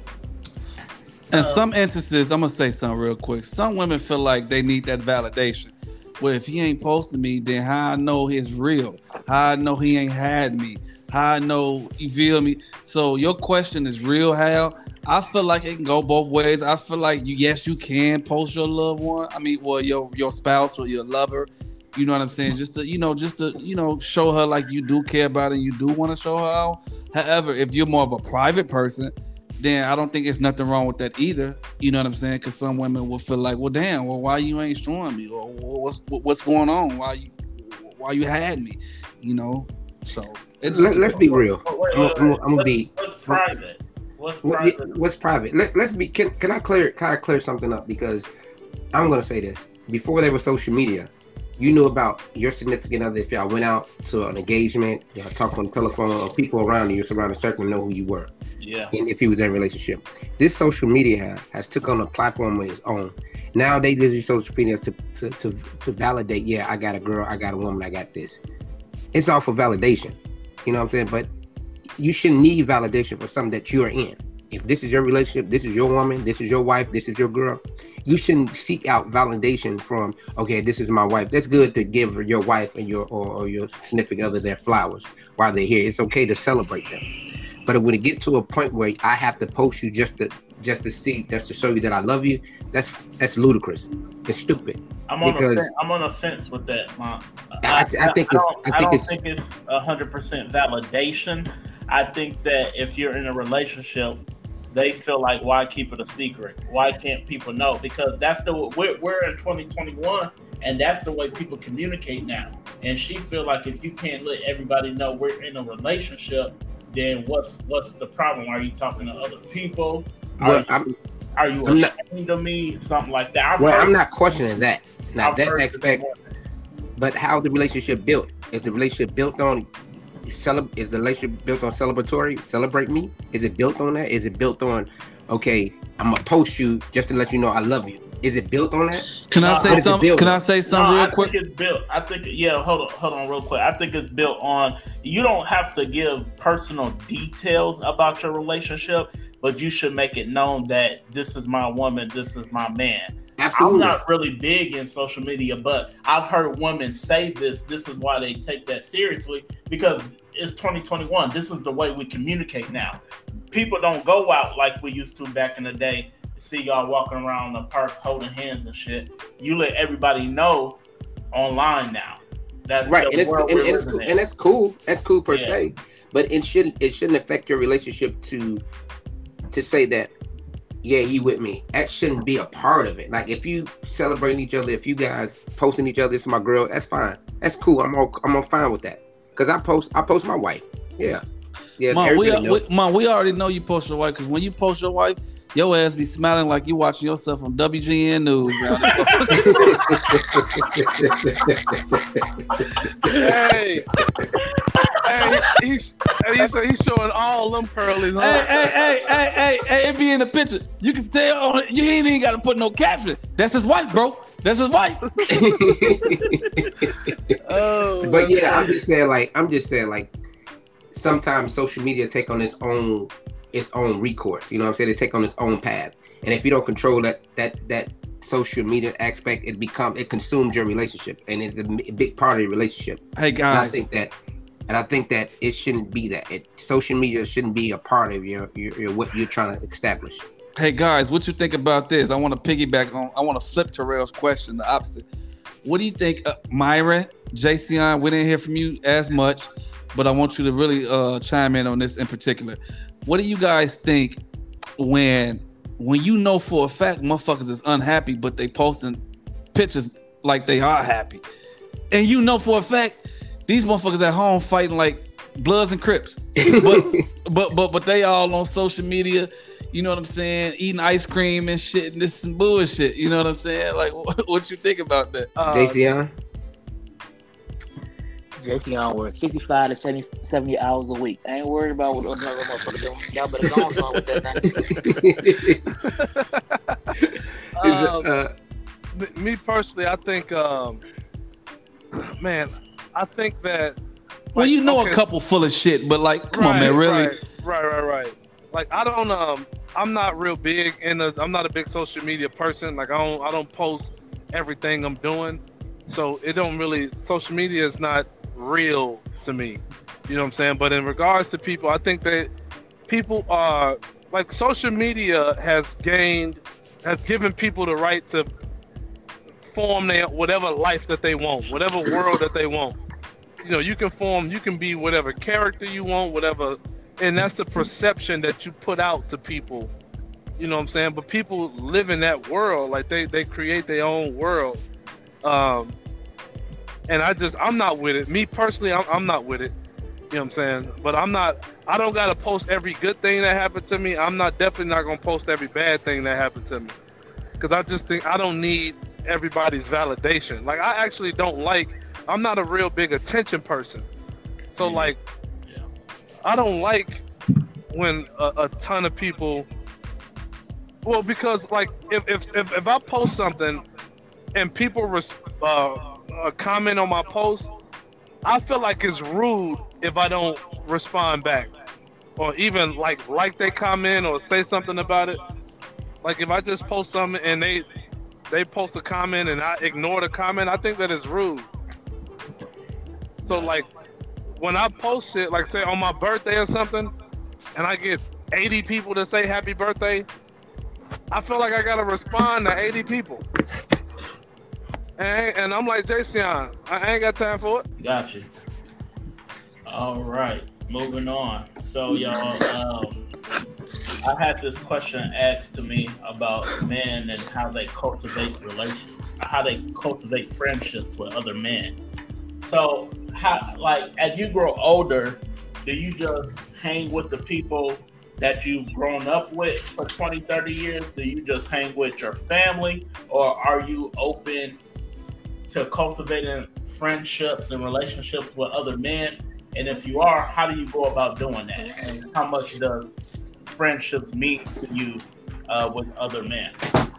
In some instances, I'm gonna say something real quick. Some women feel like they need that validation. Well, if he ain't posting me, then how I know he's real? How I know he ain't had me? How I know, you feel me? So your question is real, Hal. I feel like it can go both ways. I feel like you, yes, you can post your loved one. I mean, well, your your spouse or your lover. You know what I'm saying? Just to, you know, just to, you know, show her like you do care about her and you do want to show her out. However, if you're more of a private person, then I don't think it's nothing wrong with that either. You know what I'm saying? Because some women will feel like, well, damn, well, why you ain't showing me? Or what's what's going on? Why you why you had me? You know? So it's, Let, let's be real. Wait, wait, I'm, wait, I'm, wait. I'm gonna be. What's private? What's What, private? what's private? Let, let's be. Can, can I clear? Can I clear something up? Because I'm gonna say this. Before there was social media, you knew about your significant other. If y'all went out to an engagement, y'all talk on the telephone, or people around you, surrounding circle, know who you were. Yeah. And if he was in a relationship, this social media has, has took on a platform of its own. Now they use social media to, to to to validate. Yeah, I got a girl, I got a woman, I got this. It's all for validation. You know what I'm saying? But you shouldn't need validation for something that you're in. If this is your relationship, this is your woman, this is your wife, this is your girl, you shouldn't seek out validation from, okay, this is my wife. That's good to give your wife and your or, or your significant other their flowers while they're here. It's okay to celebrate them. But when it gets to a point where I have to post you just to just to see, just to show you that I love you, that's that's ludicrous. It's stupid. I'm on Because- a fence, I'm on a fence with that, Mom. I, I think I it's don't, I I think don't it's think it's a hundred percent validation. I think that if you're in a relationship, they feel like, why keep it a secret? Why can't people know? Because that's the we're, we're in twenty twenty-one, and that's the way people communicate now. And she feel like if you can't let everybody know we're in a relationship, then what's what's the problem? Are you talking to other people? Are well, you, I'm are you I'm not- ashamed of me? Something like that. I've well, heard- I'm not questioning that. Now I've that heard aspect, but how the relationship built? Is the relationship built on celeb? Is the relationship built on celebratory? Celebrate me? Is it built on that? Is it built on, okay, I'm gonna post you just to let you know I love you? Is it built on that? Can I No, say what is it something? built Can I on? say No, something I real quick? think it's built. I think yeah. Hold on, hold on, real quick. I think it's built on. You don't have to give personal details about your relationship, but you should make it known that this is my woman, this is my man. Absolutely. I'm not really big in social media, but I've heard women say this. This is why they take that seriously, because it's twenty twenty-one. This is the way we communicate now. People don't go out like we used to back in the day. See y'all walking around the parks holding hands and shit. You let everybody know online now. That's Right, the and it's, world and, we're and it's living cool, in. and that's cool. That's cool per Yeah. se, but it shouldn't it shouldn't affect your relationship to to say that yeah, you with me. That shouldn't be a part of it. Like if you celebrating each other, if you guys posting each other, this is my girl, that's fine. That's cool. I'm all, I'm all fine with that. Cause I post, I post my wife. Yeah, yeah. Mom, we, knows. we, Mom, we already know you post your wife. Cause when you post your wife, your ass be smiling like you watching yourself on W G N News. hey, hey, he's, he's, he's showing all them pearlies. Huh? Hey, hey, hey, hey, hey, hey, it be in the picture. You can tell you ain't even got to put no caption. That's his wife, bro. That's his wife. oh, but yeah, I'm just saying, like, I'm just saying, like, sometimes social media take on its own, its own recourse. You know what I'm saying? They take on its own path, and if you don't control that, that, that social media aspect, it become, it consumes your relationship, and it's a big part of your relationship. Hey guys, and I think that. And I think that it shouldn't be that. It, social media shouldn't be a part of your, your, your what you're trying to establish. Hey guys, what you think about this? I want to piggyback on. I want to flip Terrell's question, the opposite. What do you think, uh, Myra, Jayceon? We didn't hear from you as much, but I want you to really uh, chime in on this in particular. What do you guys think when when you know for a fact motherfuckers is unhappy, but they posting pictures like they are happy, and you know for a fact these motherfuckers at home fighting like Bloods and Crips, but but but but they all on social media, you know what I'm saying, eating ice cream and shit, and this is some bullshit, you know what I'm saying? Like, what, what you think about that? Uh, Jayceon? Jayceon work sixty-five to seventy, seventy hours a week. I ain't worried about what another motherfucker doing. Y'all better go on something with that now. um, uh, me personally, I think, um, man, I think that. Like, well, you know, okay, a couple full of shit, but like, come right, on, man, really? Right, right, right, right. Like, I don't, um, I'm not real big in the, I'm not a big social media person. Like, I don't, I don't post everything I'm doing, so it don't really. Social media is not real to me. You know what I'm saying? But in regards to people, I think that people are like social media has gained, has given people the right to form their whatever life that they want, whatever world that they want. You know, you can form, you can be whatever character you want, whatever, and that's the perception that you put out to people. You know what I'm saying? But people live in that world, like they, they create their own world. Um, and I just, I'm not with it. Me personally, I'm, I'm not with it. You know what I'm saying? But I'm not, I don't got to post every good thing that happened to me. I'm not definitely not going to post every bad thing that happened to me. Because I just think I don't need everybody's validation. Like, I actually don't like, I'm not a real big attention person. So yeah. like, yeah. I don't like when a, a ton of people, well, because like if, if, if, if I post something and people res, uh, uh, comment on my post, I feel like it's rude if I don't respond back or even like like they comment or say something about it. Like if I just post something and they they post a comment and I ignore the comment, I think that is rude. So like when I post it, like say on my birthday or something, and I get eighty people to say happy birthday, I feel like I gotta respond to eighty people. And, and I'm like, Jayceon, I ain't got time for it. Got you. All right, moving on. So y'all, um, I had this question asked to me about men and how they cultivate relations, how they cultivate friendships with other men. So, how, like, as you grow older, do you just hang with the people that you've grown up with for twenty, thirty years? Do you just hang with your family? Or are you open to cultivating friendships and relationships with other men? And if you are, how do you go about doing that? And how much does friendships mean to you uh, with other men?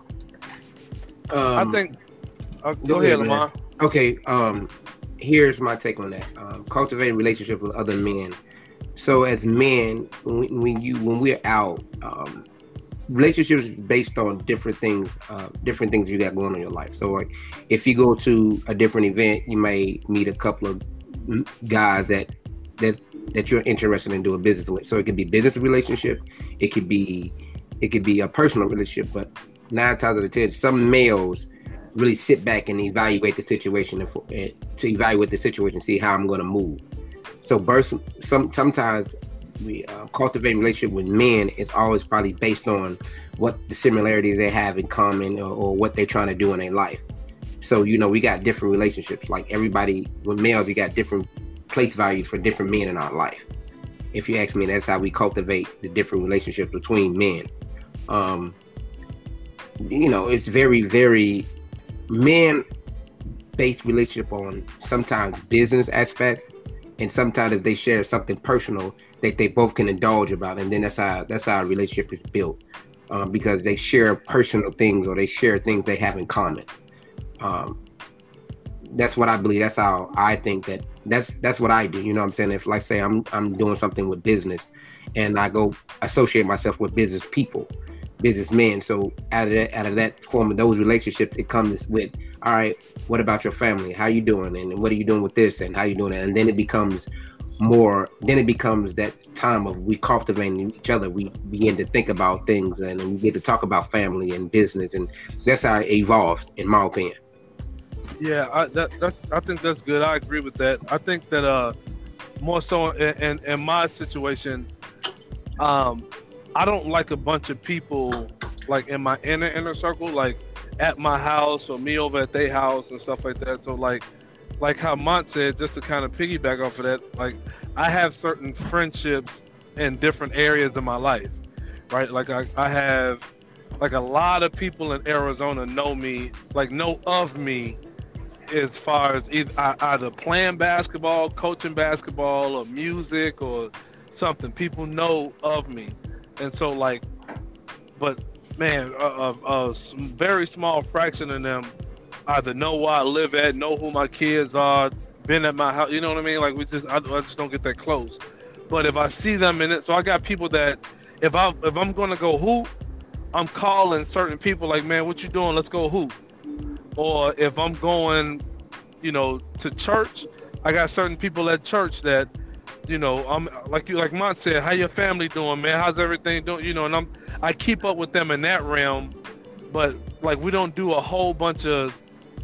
Um, I think. Uh, go, go ahead, Lamar. Okay. Um, here's my take on that. Um, cultivating relationships with other men. So as men, when, when you when we're out, um, relationships is based on different things, uh, different things you got going on in your life. So like, if you go to a different event, you may meet a couple of guys that that that you're interested in doing business with. So it could be business relationship, it could be it could be a personal relationship. But nine times out of ten, some males really sit back and evaluate the situation and for, uh, to evaluate the situation, see how I'm going to move. So birth, some sometimes we uh, cultivate relationship with men is always probably based on what the similarities they have in common or, or what they're trying to do in their life. So, you know, we got different relationships. Like everybody, with males, we got different place values for different men in our life. If you ask me, that's how we cultivate the different relationships between men. Um, you know, it's very, very men-based relationship on sometimes business aspects, and sometimes if they share something personal that they both can indulge about, and then that's how that's how a relationship is built, um, because they share personal things or they share things they have in common. Um, that's what I believe. That's how I think that that's that's what I do. You know what I'm saying? If, like, say I'm I'm doing something with business, and I go associate myself with business people, businessmen. So out of that, out of that form of those relationships, it comes with, all right, what about your family? How you doing? And what are you doing with this? And how you doing that? And then it becomes more, then it becomes that time of we cultivating each other. We begin to think about things, and then we get to talk about family and business. And that's how it evolves, in my opinion. Yeah, I, that, that's, I think that's good. I agree with that. I think that uh, more so in, in, in my situation, um, I don't like a bunch of people like in my inner inner circle, like at my house or me over at their house and stuff like that. So like, like how Mont said, just to kind of piggyback off of that, like I have certain friendships in different areas of my life, right? Like I, I have, like a lot of people in Arizona know me, like know of me, as far as either, either playing basketball, coaching basketball, or music or something. People know of me. And so, like, but man, a, a, a very small fraction of them either know where I live at, know who my kids are, been at my house. You know what I mean? Like, we just, I, I just don't get that close. But if I see them in it, so I got people that if I if I'm gonna go hoop, I'm calling certain people like, man, what you doing? Let's go hoop. Or if I'm going, you know, to church, I got certain people at church that, you know, I'm like you, like Mont said, how your family doing, man? How's everything doing? You know, and I'm, I keep up with them in that realm, but like we don't do a whole bunch of.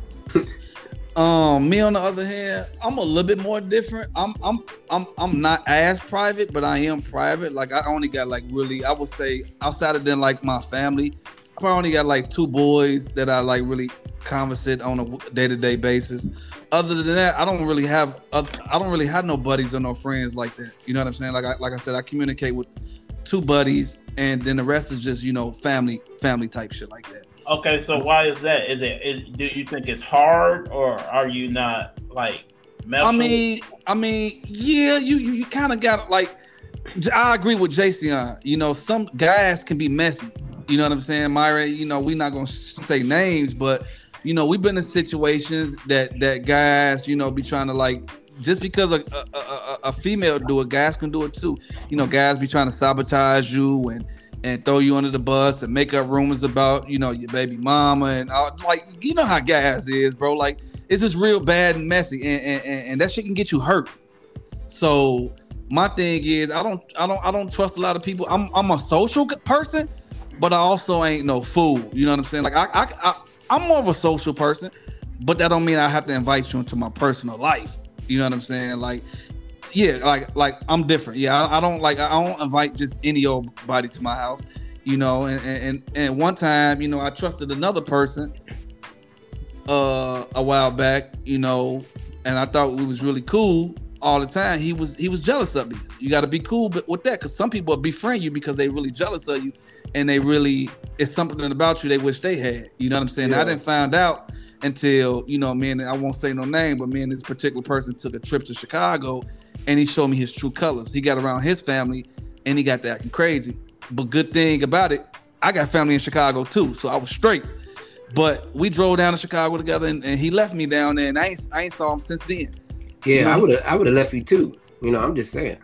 Um, me on the other hand, I'm a little bit more different. I'm, I'm, I'm, I'm not as private, but I am private. Like I only got like really, I would say outside of then like my family, I probably only got like two boys that I like really conversate on a day-to-day basis. Other than that, I don't really have I don't really have no buddies or no friends like that. You know what I'm saying? Like I like I said, I communicate with two buddies, and then the rest is just, you know, family family type shit like that. Okay, so why is that? Is it is, do you think it's hard, or are you not like messing? I mean, I mean, yeah, you you, you kind of got like I agree with Jason. You know, some guys can be messy. You know what I'm saying, Myra? You know, we're not gonna say names, but you know, we've been in situations that that guys, you know, be trying to like, just because a, a, a, a female do it, guys can do it too. You know, guys be trying to sabotage you and and throw you under the bus and make up rumors about, you know, your baby mama and all, like, you know how guys is, bro. Like, it's just real bad and messy, and and, and that shit can get you hurt. So my thing is, I don't I don't I don't trust a lot of people. I'm I'm a social person, but I also ain't no fool. You know what I'm saying? Like I, I, I, I'm more of a social person, but that don't mean I have to invite you into my personal life. You know what I'm saying? Like, yeah, like, like I'm different. Yeah, I, I don't like, I don't invite just any old body to my house. You know, and and and one time, you know, I trusted another person uh, a while back. You know, and I thought we was really cool all the time. He was he was jealous of me. You got to be cool with that, because some people befriend you because they really jealous of you. And they really, it's something about you they wish they had. You know what I'm saying? Yeah. I didn't find out until, you know, me and I won't say no name, but me and this particular person took a trip to Chicago, and he showed me his true colors. He got around his family, and he got to acting crazy. But good thing about it, I got family in Chicago too, so I was straight. But we drove down to Chicago together, and, and he left me down there, and I ain't, I ain't saw him since then. Yeah, you know? I would have I would have left you too. You know, I'm just saying.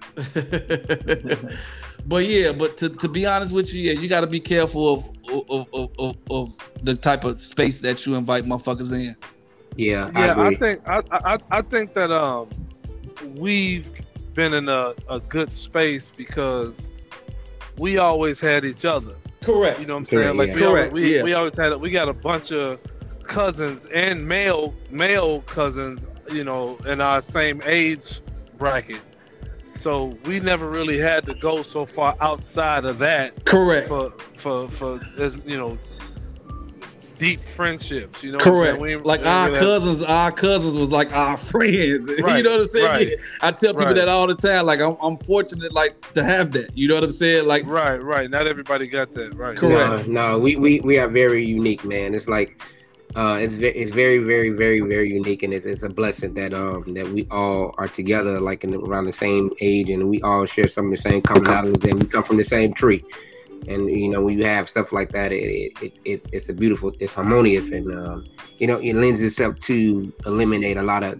But yeah, but to, to be honest with you, yeah, you got to be careful of of, of of of the type of space that you invite motherfuckers in. Yeah, yeah. I, I think I, I I think that um we've been in a, a good space because we always had each other. Correct. You know what I'm Correct, saying? Like yeah. we, Correct, always, we, yeah. we always had we got a bunch of cousins and male male cousins, you know, in our same age bracket. So we never really had to go so far outside of that Correct. for for for as you know deep friendships. You know, what Correct. I'm saying? We- like we our really had- cousins, our cousins was like our friends. you Right, know what I'm saying? right, I tell people right. that all the time. Like I'm, I'm fortunate, like to have that. You know what I'm saying? Like Right, right. Not everybody got that. Right. Correct. No, no, we, we, we are very unique, man. It's like, uh, it's ve- it's very, very, very, very unique, and it's, it's a blessing that um that we all are together, like in, around the same age, and we all share some of the same commonalities, and we come from the same tree. And you know, when you have stuff like that, it, it, it it's it's a beautiful, it's harmonious, and um, you know, it lends itself to eliminate a lot of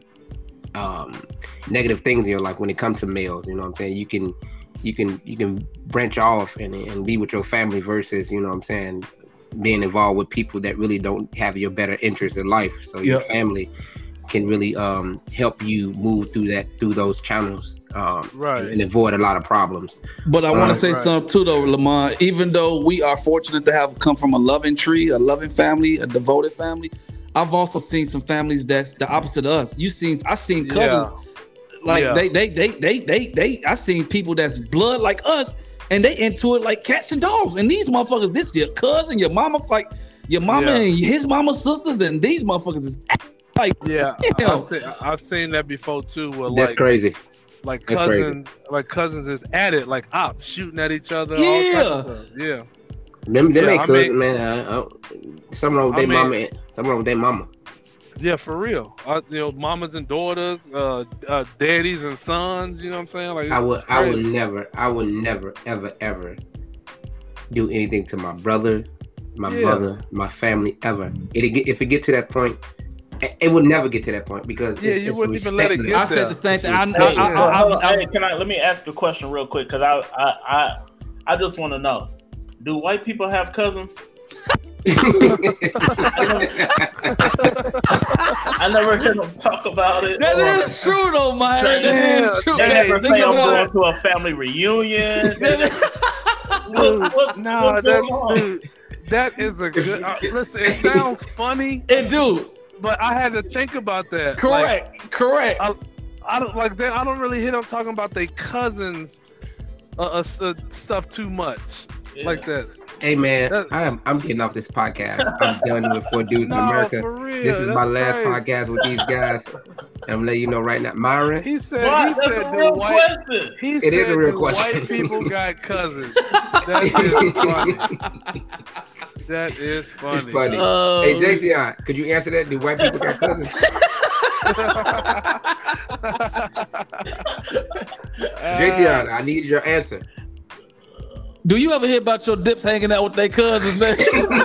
um negative things in your life when it comes to males. You know what I'm saying? You can you can you can branch off and, and be with your family versus, you know what I'm saying, being involved with people that really don't have your better interest in life. So your Yep. family can really um help you move through that through those channels um Right. and avoid a lot of problems. But I want Right, to say right. something too, though, Lamont. Even though we are fortunate to have come from a loving tree, a loving family, a devoted family, I've also seen some families that's the opposite of us. You seen, I seen cousins like Yeah. they, they, they, they, they, they. I seen people that's blood like us, and they into it like cats and dogs. And these motherfuckers, this your cousin, your mama, like your mama Yeah. and his mama's sisters, and these motherfuckers is like, Yeah, Yeah. I've, seen, I've seen that before too. Where That's like crazy. like That's crazy. cousins, like cousins is at it, like ops shooting at each other. Yeah. all types of stuff. Yeah. Them, them Yeah, ain't I cousins, mean- man. Uh, uh, something wrong with I their mean- mama. Something wrong with their mama. Yeah, for real. Uh, you know, mamas and daughters, uh, uh, daddies and sons. You know what I'm saying? Like I would, it's I would crazy. never, I would never, ever, ever do anything to my brother, my Yeah. mother, my family ever. It get if it get to that point, it, it would never get to that point because Yeah, it's, you it's wouldn't even let it respectless. get I said there. the same thing. I, Hey, I, I, Well, I, hold on. I, Hey, can I let me ask a question real quick? Because I, I, I, I just want to know: do white people have cousins? I never heard them talk about it. that or- is true though, man. Yeah. That is true. They Hey, never Think say I'm about going to a family reunion. it. What- what- Nah, what's that, going on? dude, that is a good. Uh, listen, it sounds funny, It do. but I had to think about that. Like, Correct. Correct. I, I don't like that. I don't really hear them talking about their cousins, uh, uh, uh, stuff too much Yeah. like that. Hey man, That- I am I'm getting off this podcast. I'm done with Four Dudes in No, America. for real. This is that's my last crazy. podcast with these guys. I'm letting you know right now, Myron. He said. What? He That's said a the real white. question. He It said is a real the question. white people got cousins. That is funny. That is funny. It's funny. Oh, Hey J C I, could you answer that? Do white people got cousins? J C I, I need your answer. do you ever hear about your dips hanging out with their cousins, man?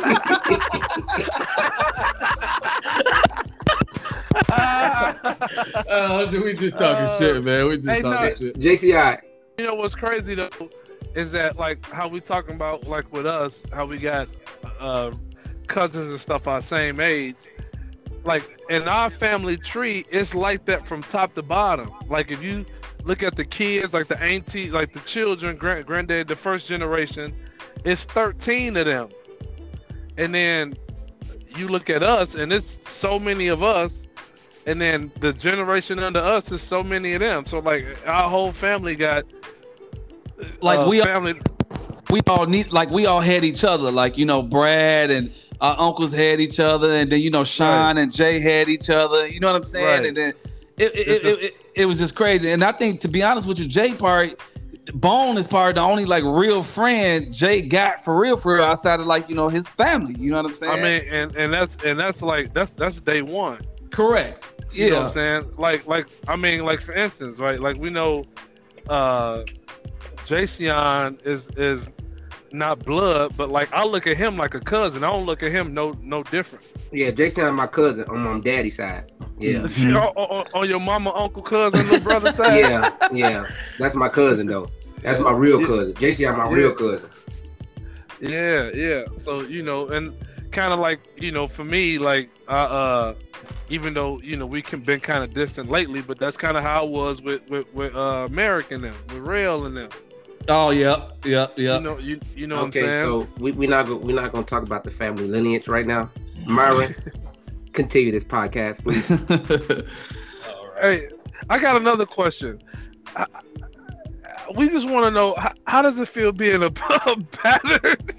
uh, we just talking Uh, shit, man. We just hey, talking no. shit. J C I, You know what's crazy though is that like how we talking about like with us, how we got uh, cousins and stuff our same age. Like in our family tree, it's like that from top to bottom. Like if you look at the kids, like the auntie, like the children, grand granddad, the first generation, it's thirteen of them. And then you look at us, and it's so many of us. And then the generation under us is so many of them. So like our whole family got Like uh, we all, family. we all need, like we all had each other. Like you know, Brad and our uncles had each other, and then you know, Sean and Jay had each other. You know what I'm saying? Right. And then it it, it, it, it it was just crazy. And I think, to be honest with you, Jay part. Bone is part the only like real friend Jay got for real for real outside of like you know his family. You know what I'm saying? I mean, and, and that's and that's like that's that's day one. correct. You Yeah. know what I'm saying? Like like I mean, like for instance, right? Like we know uh Jayceon is is not blood, but like I look at him like a cousin. I don't look at him no no different. yeah, J C I, my cousin on my daddy's side. Yeah, Mhm. on, on, on your mama, uncle, cousin, little brother side. yeah, yeah. That's my cousin though. That's my real Yeah. cousin. J C I, my Yeah. real cousin. Yeah, yeah. So you know, and kind of like you know, for me, like uh, uh even though you know we can been kind of distant lately, but that's kind of how it was with with with uh, Merrick and them, with Rail and them. Oh yeah, yeah, yeah. You know, you you know Okay, what I'm saying? so we we not go, we're not gonna talk about the family lineage right now. Myron, continue this podcast, please. All right. Hey, I got another question. I, we just want to know how, how does it feel being a battered?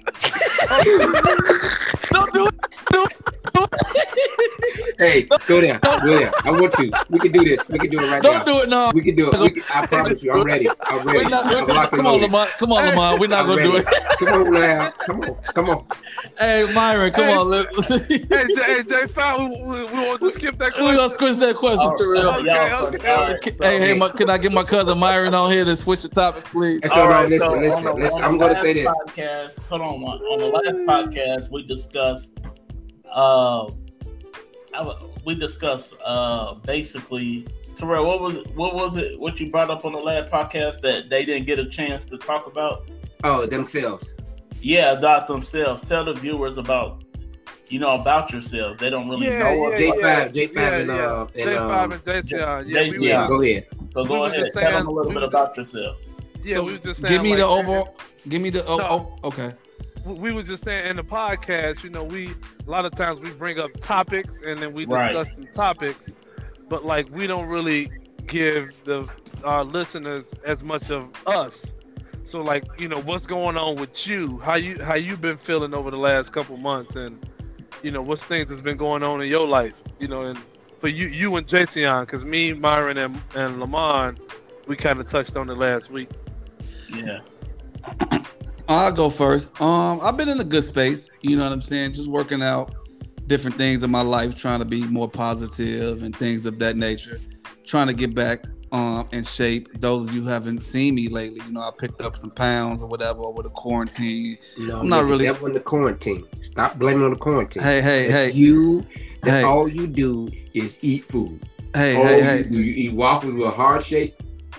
Don't do it. Do it. Hey, go there, go there. I want you. We can do this. We can do it right Don't now. do it now. We can do it. We can, I promise you. I'm ready. I'm ready. We're not, we're, I'm locked come and on, loaded. Lamar. Come on, Lamar. We're not I'm gonna ready. do it. Come on, Lamar. Come on. Come on. Hey, Myron, come Hey. on. Let, hey, J, hey, J five, we, we, we want to skip that we're gonna question. switch that question, All Terrell. right, Okay, y'all, okay. all right, so- Hey, hey, my, can I get my cousin Myron on here to switch the topics, please? That's All all right. right, Listen, so listen, on the, listen. on I'm the going to say this. last podcast, hold on, one. On the last podcast, we discussed, uh, I- we discussed, uh, basically, Terrell, what was it, what was it? What you brought up on the last podcast that they didn't get a chance to talk about? Oh, themselves. Yeah, about themselves. Tell the viewers about, you know, about yourselves. They don't really Yeah, know. yeah, about J yeah. five, J five, Yeah, and yeah. uh, and J five um, and Jason. Yeah, Jason, we was yeah. just- Go ahead. So we go was ahead, just tell them saying- a little we bit was- about yourselves. Yeah, So we was just saying. Give me the like, overall. Give me the. Oh, No. oh, okay. we- we was just saying in the podcast, you know, we a lot of times we bring up topics and then we Right. discuss the topics, but like we don't really give the our listeners as much of us. So like, you know, what's going on with you? How you how you been feeling over the last couple months, and you know, what's things that's been going on in your life? You know, and for you you and Jason, because me, Myron, and and Lamar, we kind of touched on it last week. Yeah. I'll go first. Um, I've been in a good space. You know what I'm saying? Just working out different things in my life, trying to be more positive and things of that nature. Trying to get back um in shape. Those of you who haven't seen me lately, you know, I picked up some pounds or whatever over the quarantine. No, I'm not nigga, really- That wasn't the quarantine. Stop blaming on the quarantine. Hey, hey, That's hey, You. That's Hey. all you do is eat food. hey, all hey, you hey. do, you eat waffles with a hard shape.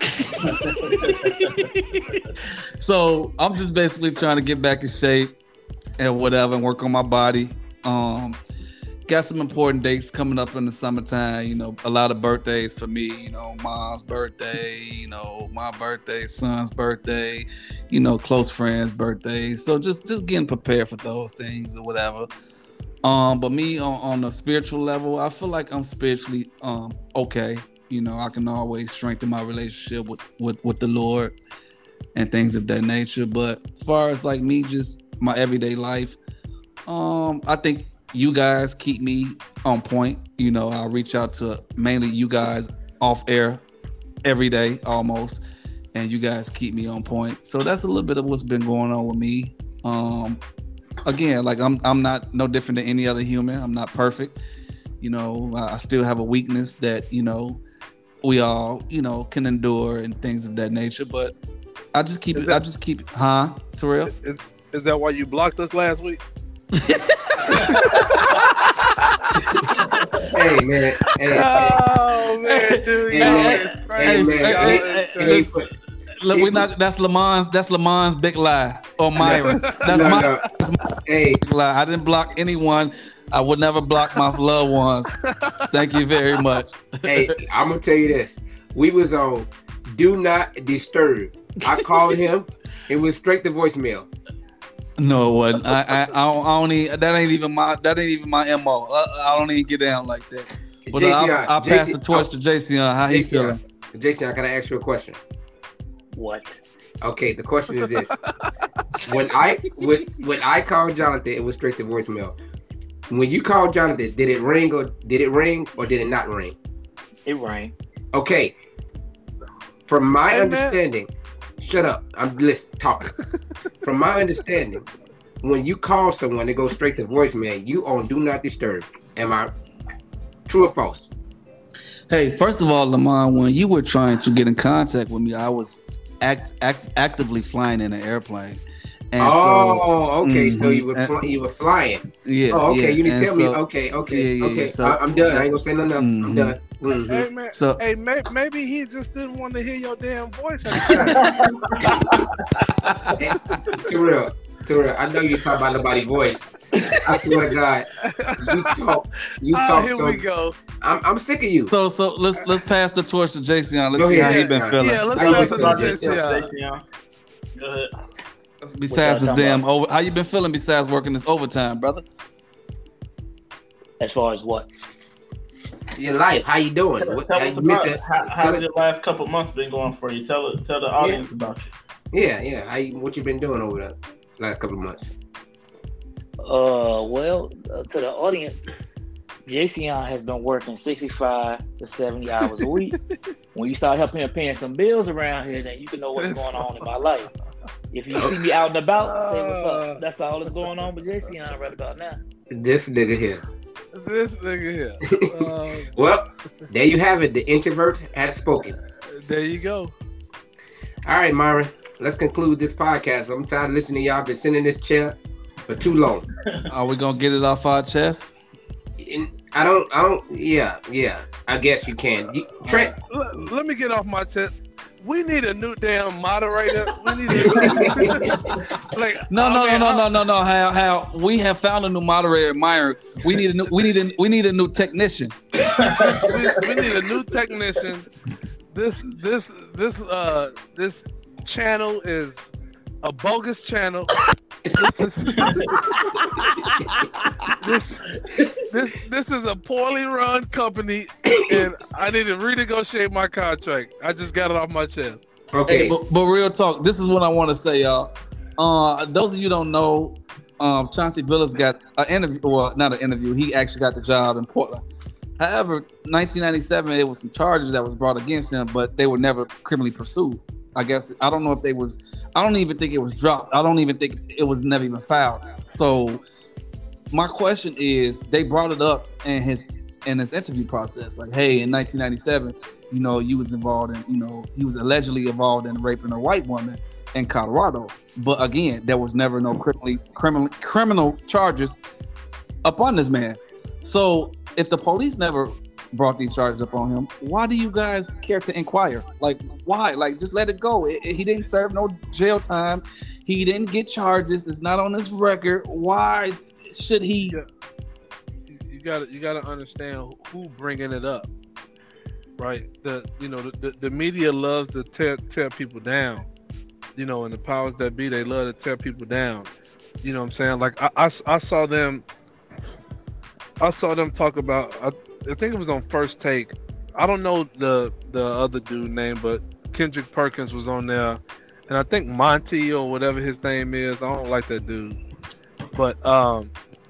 So I'm just basically trying to get back in shape and whatever and work on my body. Um, got some important dates coming up in the summertime. You know, a lot of birthdays for me. You know, mom's birthday. You know, my birthday, son's birthday. You know, close friends' birthdays. So just just getting prepared for those things or whatever. Um, but me on, on a spiritual level, I feel like I'm spiritually um okay. You know, I can always strengthen my relationship with, with, with the Lord and things of that nature. But as far as like me, just my everyday life, um, I think you guys keep me on point. You know, I reach out to mainly you guys off air every day almost, and you guys keep me on point. So that's a little bit of what's been going on with me. Um, again, like I'm I'm not no different than any other human. I'm not perfect. You know, I I still have a weakness that, you know, we all, you know, can endure and things of that nature. But I just keep Is it, that- I just keep, huh, Terrell? Is, is that why you blocked us last week? Hey man, hey, Oh man, dude, Hey, y'all man. is hey, crazy. man, Y'all hey, is hey, hey, crazy. but- Look, we not, that's Lamont's, that's Lamont's big lie, or Myron's. That's no, my no. Hey, big lie. I didn't block anyone. I would never block my loved ones. Thank you very much. hey, I'm gonna tell you this. We was on Do Not Disturb. I called him. It was straight to voicemail. No, it wasn't. I, I, I, don't, I don't even, that ain't even my, that ain't even my M O. I, I don't even get down like that. But uh, Jason, I'll, I'll pass the torch to Jason. How he Jason, feeling? Jason, I gotta ask you a question. What? Okay, the question is this: when I when when I called Jonathan, it was straight to voicemail. When you called Jonathan, did it ring or did it ring or did it not ring? It rang. Okay. From my Hey, man. understanding, shut up. I'm listening, talking. From my understanding, when you call someone, it goes straight to voicemail. You on Do Not Disturb. Am I true or false? Hey, first of all, Lamont, when you were trying to get in contact with me, I was act, act actively flying in an airplane. And oh, okay. So mhm, you were and- fly, you were flying. so, yeah. Oh, okay. yeah, You need to and tell me. so- Okay, okay, yeah, yeah, okay. yeah, so- I, I'm done. I ain't gonna say nothing else. I'm Mhm. done. Mhm. Hey man, So, hey, may, maybe he just didn't want to hear your damn voice. Hey, Terrell, Terrell, I know you talk about nobody's voice. I swear to God, you talk, you Ah, talk here so. we go. I'm, I'm sick of you. so, so let's let's pass the torch to Jason. Let's Go see ahead, how he been Jason. feeling. Yeah, let's How you pass been it feeling, to Jason? Jason. Yeah. Go ahead. Besides this What y'all damn talking over, how you been feeling besides working this overtime, brother? As far as what? your life? How you doing? Tell, What, tell how us you about mental- how, tell how's it- your last couple months been going for you? Tell it, tell the audience about you. Yeah, yeah. How you, what you been doing over the last couple of months? Uh, well, uh, to the audience, Jason has been working sixty-five to seventy hours a week. When you start helping him paying some bills around here, then you can know what's going on in my life. If you see me out and about, say what's up. That's all that's going on with Jason right about now. This nigga here. This nigga here. Um, Well, there you have it. The introvert has spoken. there you go. All right, Myron. Let's conclude this podcast. I'm tired of listening to y'all. Been sitting in this chair for too long. Are we gonna get it off our chest? And I don't. I don't. Yeah, yeah. I guess you can. You, Trent. Let, let me get off my chest. We need a new damn moderator. We need a like No, no, okay, no, no, I'll- no, no, no. How how we have found a new moderator, Myron. We need a new. We need a. We need a new technician. we, we need a new technician. This this this uh this channel is a bogus channel. This is, this, this this is a poorly run company, and I need to renegotiate my contract. I just got it off my chest. Okay. Hey, but, but real talk. This is what I want to say, y'all. Uh, those of you who don't know, um, Chauncey Billups got an interview. Well, not an interview. He actually got the job in Portland. However, nineteen ninety-seven, it was some charges that was brought against him, but they were never criminally pursued. I guess I don't know if they was. I don't even think it was dropped. I don't even think it was never even filed. So my question is, they brought it up in his in his interview process, like, hey, in nineteen ninety-seven, you know, you was involved in, you know, he was allegedly involved in raping a white woman in Colorado. But again, there was never no criminally criminal criminal charges upon this man. So if the police never brought these charges up on him, why do you guys care to inquire? Like, why? Like, just let it go. It, it- he didn't serve no jail time. He didn't get charges. It's not on his record. Why should he? Yeah. You, you gotta you gotta understand who bringing it up, right? The you know the, the, the media loves to tear tear people down, you know, and the powers that be, they love to tear people down. You know what I'm saying? Like I, I, I saw them. I saw them talk about. I, I think it was on First Take. I don't know the the other dude name, but Kendrick Perkins was on there, and I think Monty or whatever his name is. I don't like that dude, but um,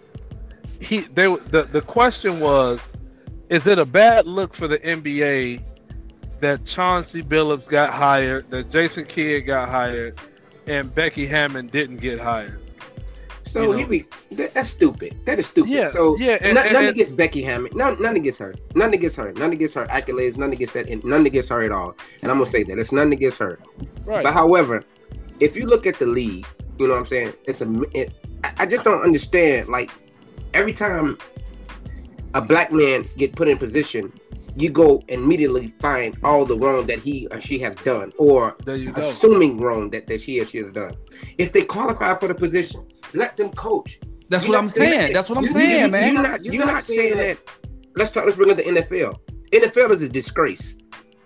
he they the the question was, is it a bad look for the N B A that Chauncey Billups got hired, that Jason Kidd got hired, and Becky Hammond didn't get hired? So You know. he be that, that's stupid. That is stupid. Yeah, so yeah, and- none, and- none and- against Becky Hammond. None, none against her. None against her. None against her accolades. None against that. And none against her at all. And I'm gonna say that it's none against her. Right. But however, if you look at the league, you know what I'm saying? It's a. It, I I just don't understand. Like every time a black man get put in position, you go immediately find all the wrong that he or she have done, or There you go. assuming wrong that, that she or she has done. If they qualify for the position, let them coach. That's You're what I'm not saying saying. that- That's what I'm you- saying, you- man. You're not, you're not saying that. Let's talk. Let's bring up the N F L. N F L is a disgrace.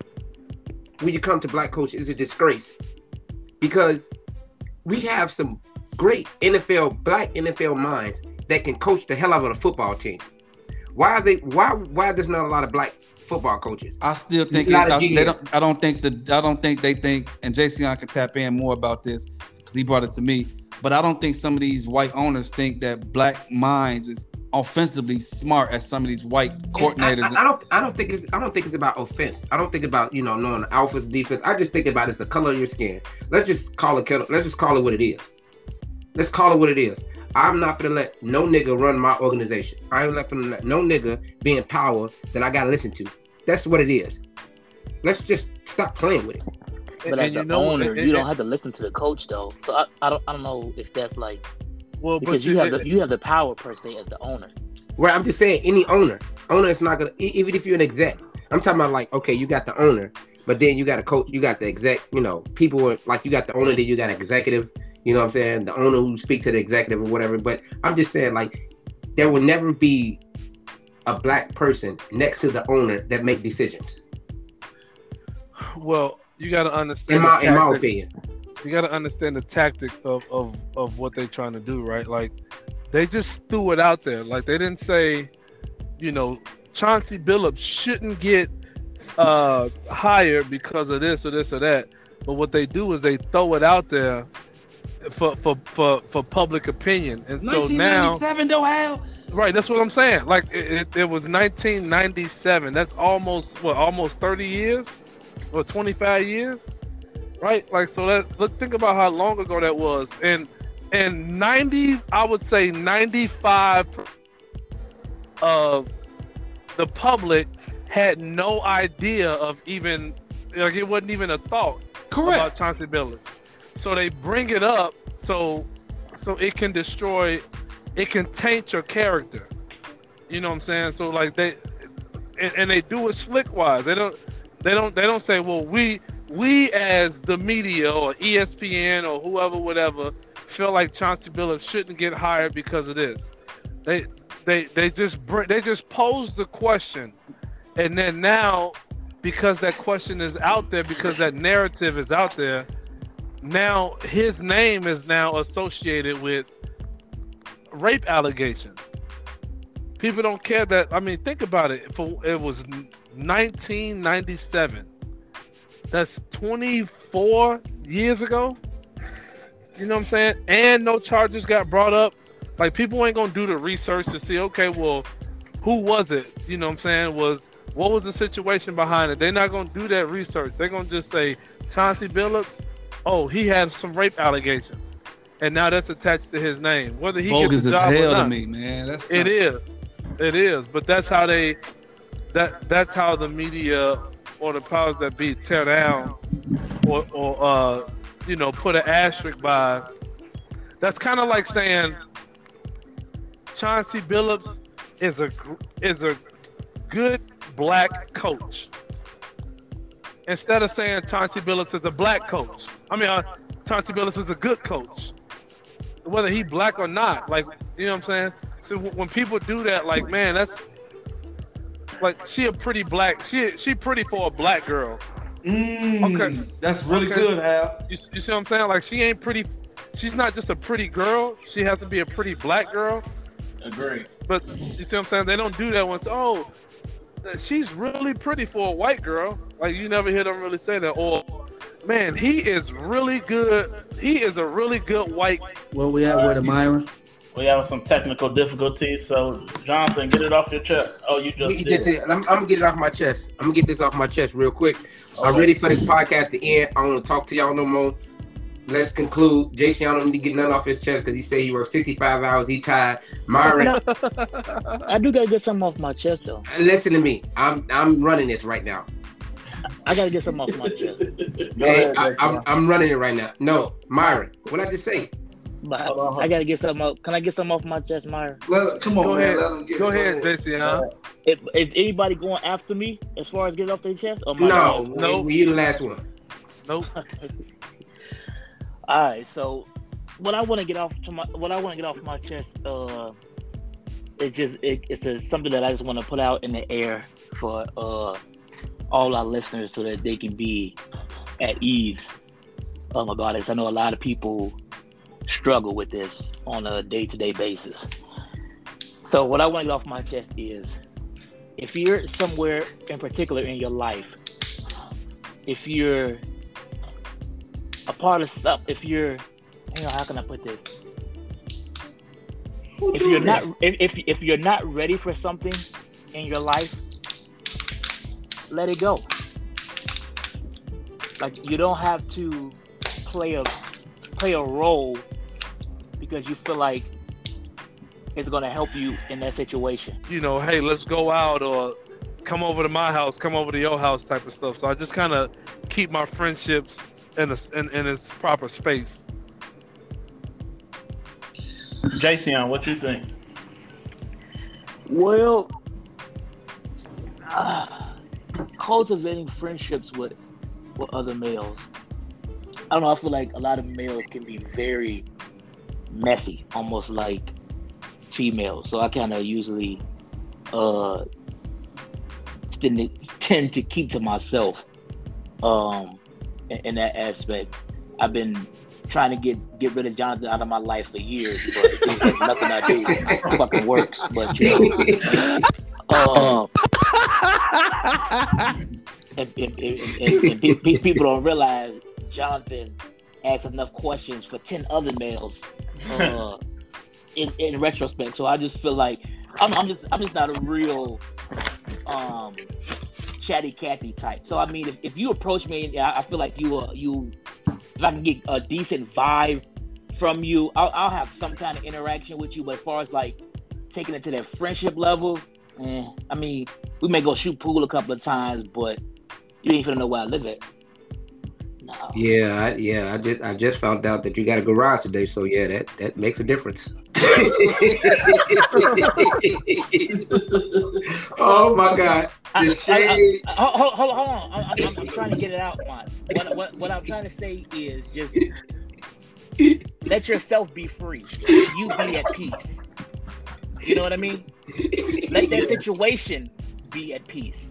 When you come to black coaches, it's a disgrace because we have some great N F L black N F L minds that can coach the hell out of a football team. Why are they? Why? Why there's not a lot of black football coaches? I still think A lot it, of I, G they M. don't. I don't think the. I don't think they think. And Jason can tap in more about this because he brought it to me. But I don't think some of these white owners think that black minds is offensively smart as some of these white coordinators. I, I, I don't. I don't think it's. I don't think it's about offense. I don't think about you know knowing the alphas defense. I just think about it's the color of your skin. Let's just call it. Let's just call it what it is. Let's call it what it is. I'm not gonna let no nigga run my organization. I ain't not gonna let no nigga be in power that I gotta listen to. That's what it is. Let's just stop playing with it. But And as you an know, owner, and- you don't and- have to listen to the coach though. So I, I don't I don't know if that's like Well, because but you have the you have the power per se as the owner. Well, I'm just saying any owner. Owner is not gonna e- even if you're an exec. I'm talking about like okay, you got the owner, but then you got a coach, you got the exec. You know, people are like you got the owner, then you got an executive. You know what I'm saying? The owner who speak to the executive or whatever. But I'm just saying, like, there will never be a black person next to the owner that make decisions. well, you got to understand. In my the in my tactic- opinion. You got to understand the tactic of, of of what they're trying to do, right? Like, they just threw it out there. Like, they didn't say, you know, Chauncey Billups shouldn't get uh, hired because of this or this or that. But what they do is they throw it out there for for for, for public opinion. And so now, nineteen ninety-seven though, Al. right? That's what I'm saying. Like it, it, it was nineteen ninety-seven. That's almost what, almost thirty years or twenty-five years, right? Like so. That look, think about how long ago that was. And and ninety, I would say ninety-five of the public had no idea of even, like, it wasn't even a thought. Correct. About Chauncey Billups. So they bring it up so so it can destroy, it can taint your character. You know what I'm saying? So like they and, and they do it slick wise. They don't they don't they don't say, well, we we as the media or E S P N or whoever whatever feel like Chauncey Billups shouldn't get hired because of this. They they they just bring, they just pose the question, and then now, because that question is out there, because that narrative is out there, now his name is now associated with rape allegations. People don't care that, I mean, think about it. For, it was nineteen ninety-seven. That's twenty-four years ago. You know what I'm saying? And no charges got brought up. Like, people ain't gonna do the research to see, okay, well, who was it? You know what I'm saying? Was What was the situation behind it? They're not going to do that research. They're going to just say, Chauncey Billups, oh, he had some rape allegations. And now that's attached to his name. Whether he bogus gets a as job hell or not, to me, man. That's it not... is. It is. But that's how they, that that's how the media or the powers that be tear down or, or uh, you know, put an asterisk by. That's kind of like saying Chauncey Billups is a is a good black coach, instead of saying Chauncey Billups is a black coach. I mean, uh, Chauncey Billups is a good coach, whether he black or not. Like, you know what I'm saying? So w- when people do that, like, man, that's like, she a pretty black. She she pretty for a black girl. Mm, Okay. That's really Okay. good, Hal. You, you see what I'm saying? Like, she ain't pretty. She's not just a pretty girl. She has to be a pretty black girl. Agree. But you see what I'm saying? They don't do that once. Oh, she's really pretty for a white girl. Like, you never hear them really say that. Or, man, he is really good. He is a really good white. Where we at with Myron? We have some technical difficulties, so Jonathan, get it off your chest. Oh, you just You did. just- I'm, I'm gonna get it off my chest. I'm gonna get this off my chest real quick. I'm ready for this podcast to end. I don't want to talk to y'all no more. Let's conclude. Jason, I don't need to get nothing off his chest because he said he worked sixty-five hours. He tired. Myron, I do gotta get something off my chest though. listen to me. I'm I'm running this right now. I gotta get something off my chest. Go Hey, ahead, I, Jason. I'm I'm running it right now. No, Myron, what I just say? But Hold on, hold I, I on. gotta get something off. Can I get something off my chest, Myra? Let, come on, Go man. ahead. Let him get Go it. ahead, J C. Huh? If, is anybody going after me as far as getting off their chest? Or am I No, the no, no. you the last one. Nope. All right, so what I want to get off to my what I want to get off my chest, uh, it just it, it's a, something that I just want to put out in the air for uh all our listeners so that they can be at ease um, about it. I know a lot of people struggle with this on a day-to-day basis. So what I want to get off my chest is, if you're somewhere in particular in your life, if you're a part of stuff, if you're, you know, how can I put this? If you're not, if, if if you're not ready for something in your life, let it go. Like, you don't have to play a play a role because you feel like it's gonna help you in that situation. You know, hey, let's go out, or come over to my house, come over to your house type of stuff. So I just kind of keep my friendships in, a, in in its proper space. Jason, what you think? Well, uh, cultivating friendships with with other males. I don't know. I feel like a lot of males can be very messy, almost like females. So I kind of usually uh tend to, tend to keep to myself um in, in that aspect. I've been trying to get get rid of Jonathan out of my life for years, but it seems like nothing I do fucking works. But you know, uh, and, and, and, and, and pe- pe- people don't realize Jonathan asks enough questions for ten other males uh, in, in retrospect. So I just feel like I'm, I'm just I'm just not a real um, chatty Cathy type. So I mean, if, if you approach me, I, I feel like you uh, you if I can get a decent vibe from you, I'll, I'll have some kind of interaction with you. But as far as like taking it to that friendship level, eh, I mean, we may go shoot pool a couple of times, but you ain't finna know where I live at. No. Yeah, I, yeah. I just I just found out that you got a garage today, so yeah, that, that makes a difference. Oh my God! I, The shade. I, I, I, hold, hold, hold on, I'm, I'm, I'm trying to get it out, Juan. What, what, what I'm trying to say is just let yourself be free. You be at peace. You know what I mean? Let that situation be at peace.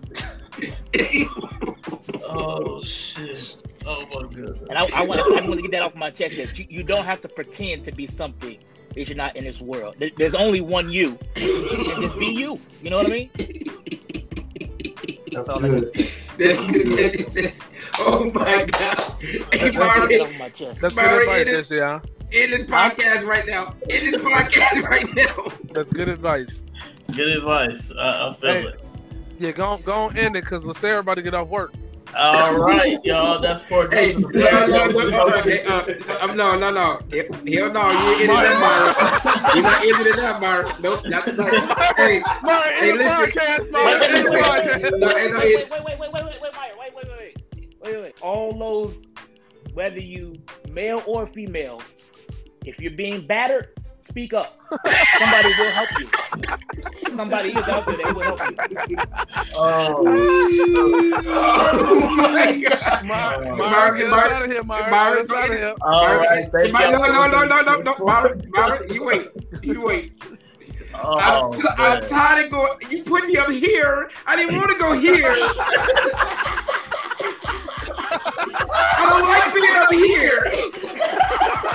Oh shit! Oh my God! And I, I want I want to get that off my chest. That you, you don't have to pretend to be something that you're not in this world. There, there's only one you, and just be you. You know what I mean? That's all good. That's good. Oh my God! Hey, Let's get Byron, that off my chest. That's good Byron, advice, it is- this, yeah. in this podcast right now. In this podcast right now. That's good advice. Good advice. I, I feel Hey. it. Yeah, go go on end it because let's say everybody get off work. All right, y'all. That's for Hey, no, no, no, no, okay, uh, uh, no, no, no. Hell no, you ain't ending that, Byron. You're not ending that, Byron. Nope, not tonight. Hey, Myron, Hey, in the listen. podcast, Myron, in the podcast. no, hey, no, Wait, it- wait, wait, wait, wait, wait, wait, Myron, wait, wait, wait, wait, wait, wait. All those, whether you male or female, if you're being battered, speak up. Somebody will help you. Somebody is out there that will help you. Oh, Oh my God. Myron, Myron, Myron, get us Myron, out of here, Myron. Myron, Get us out of here. all right. Thank Byron, y'all. no, no, no, no, no, no, Byron, Byron, you wait, you wait. Oh, I'm, t- I'm man. tired of going. You put me up here. I didn't want to go here. I don't like being up here.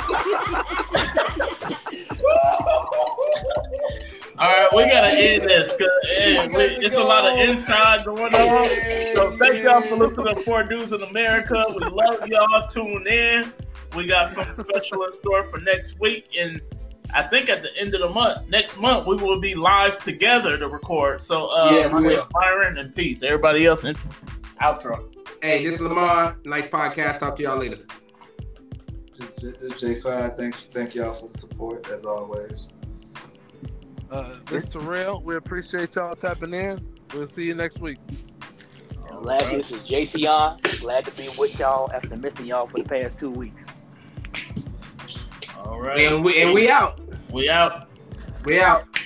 All right, we gotta end this because it's a lot of inside going on. So thank y'all for listening to Four Dudes in America. We love y'all. Tune in. We got something special in store for next week, and I think at the end of the month, next month, we will be live together to record. So, uh, Yeah, we my name is will. Byron and peace. Everybody else, in- outro. Hey, this is Lamar. Nice podcast. Talk to y'all later. This is J five. Thank, thank y'all for the support as always. Uh, this is Terrell. We appreciate y'all tapping in. We'll see you next week. Glad this is J C on. Glad to be with y'all after missing y'all for the past two weeks. All right. And we and we out. We out. We out.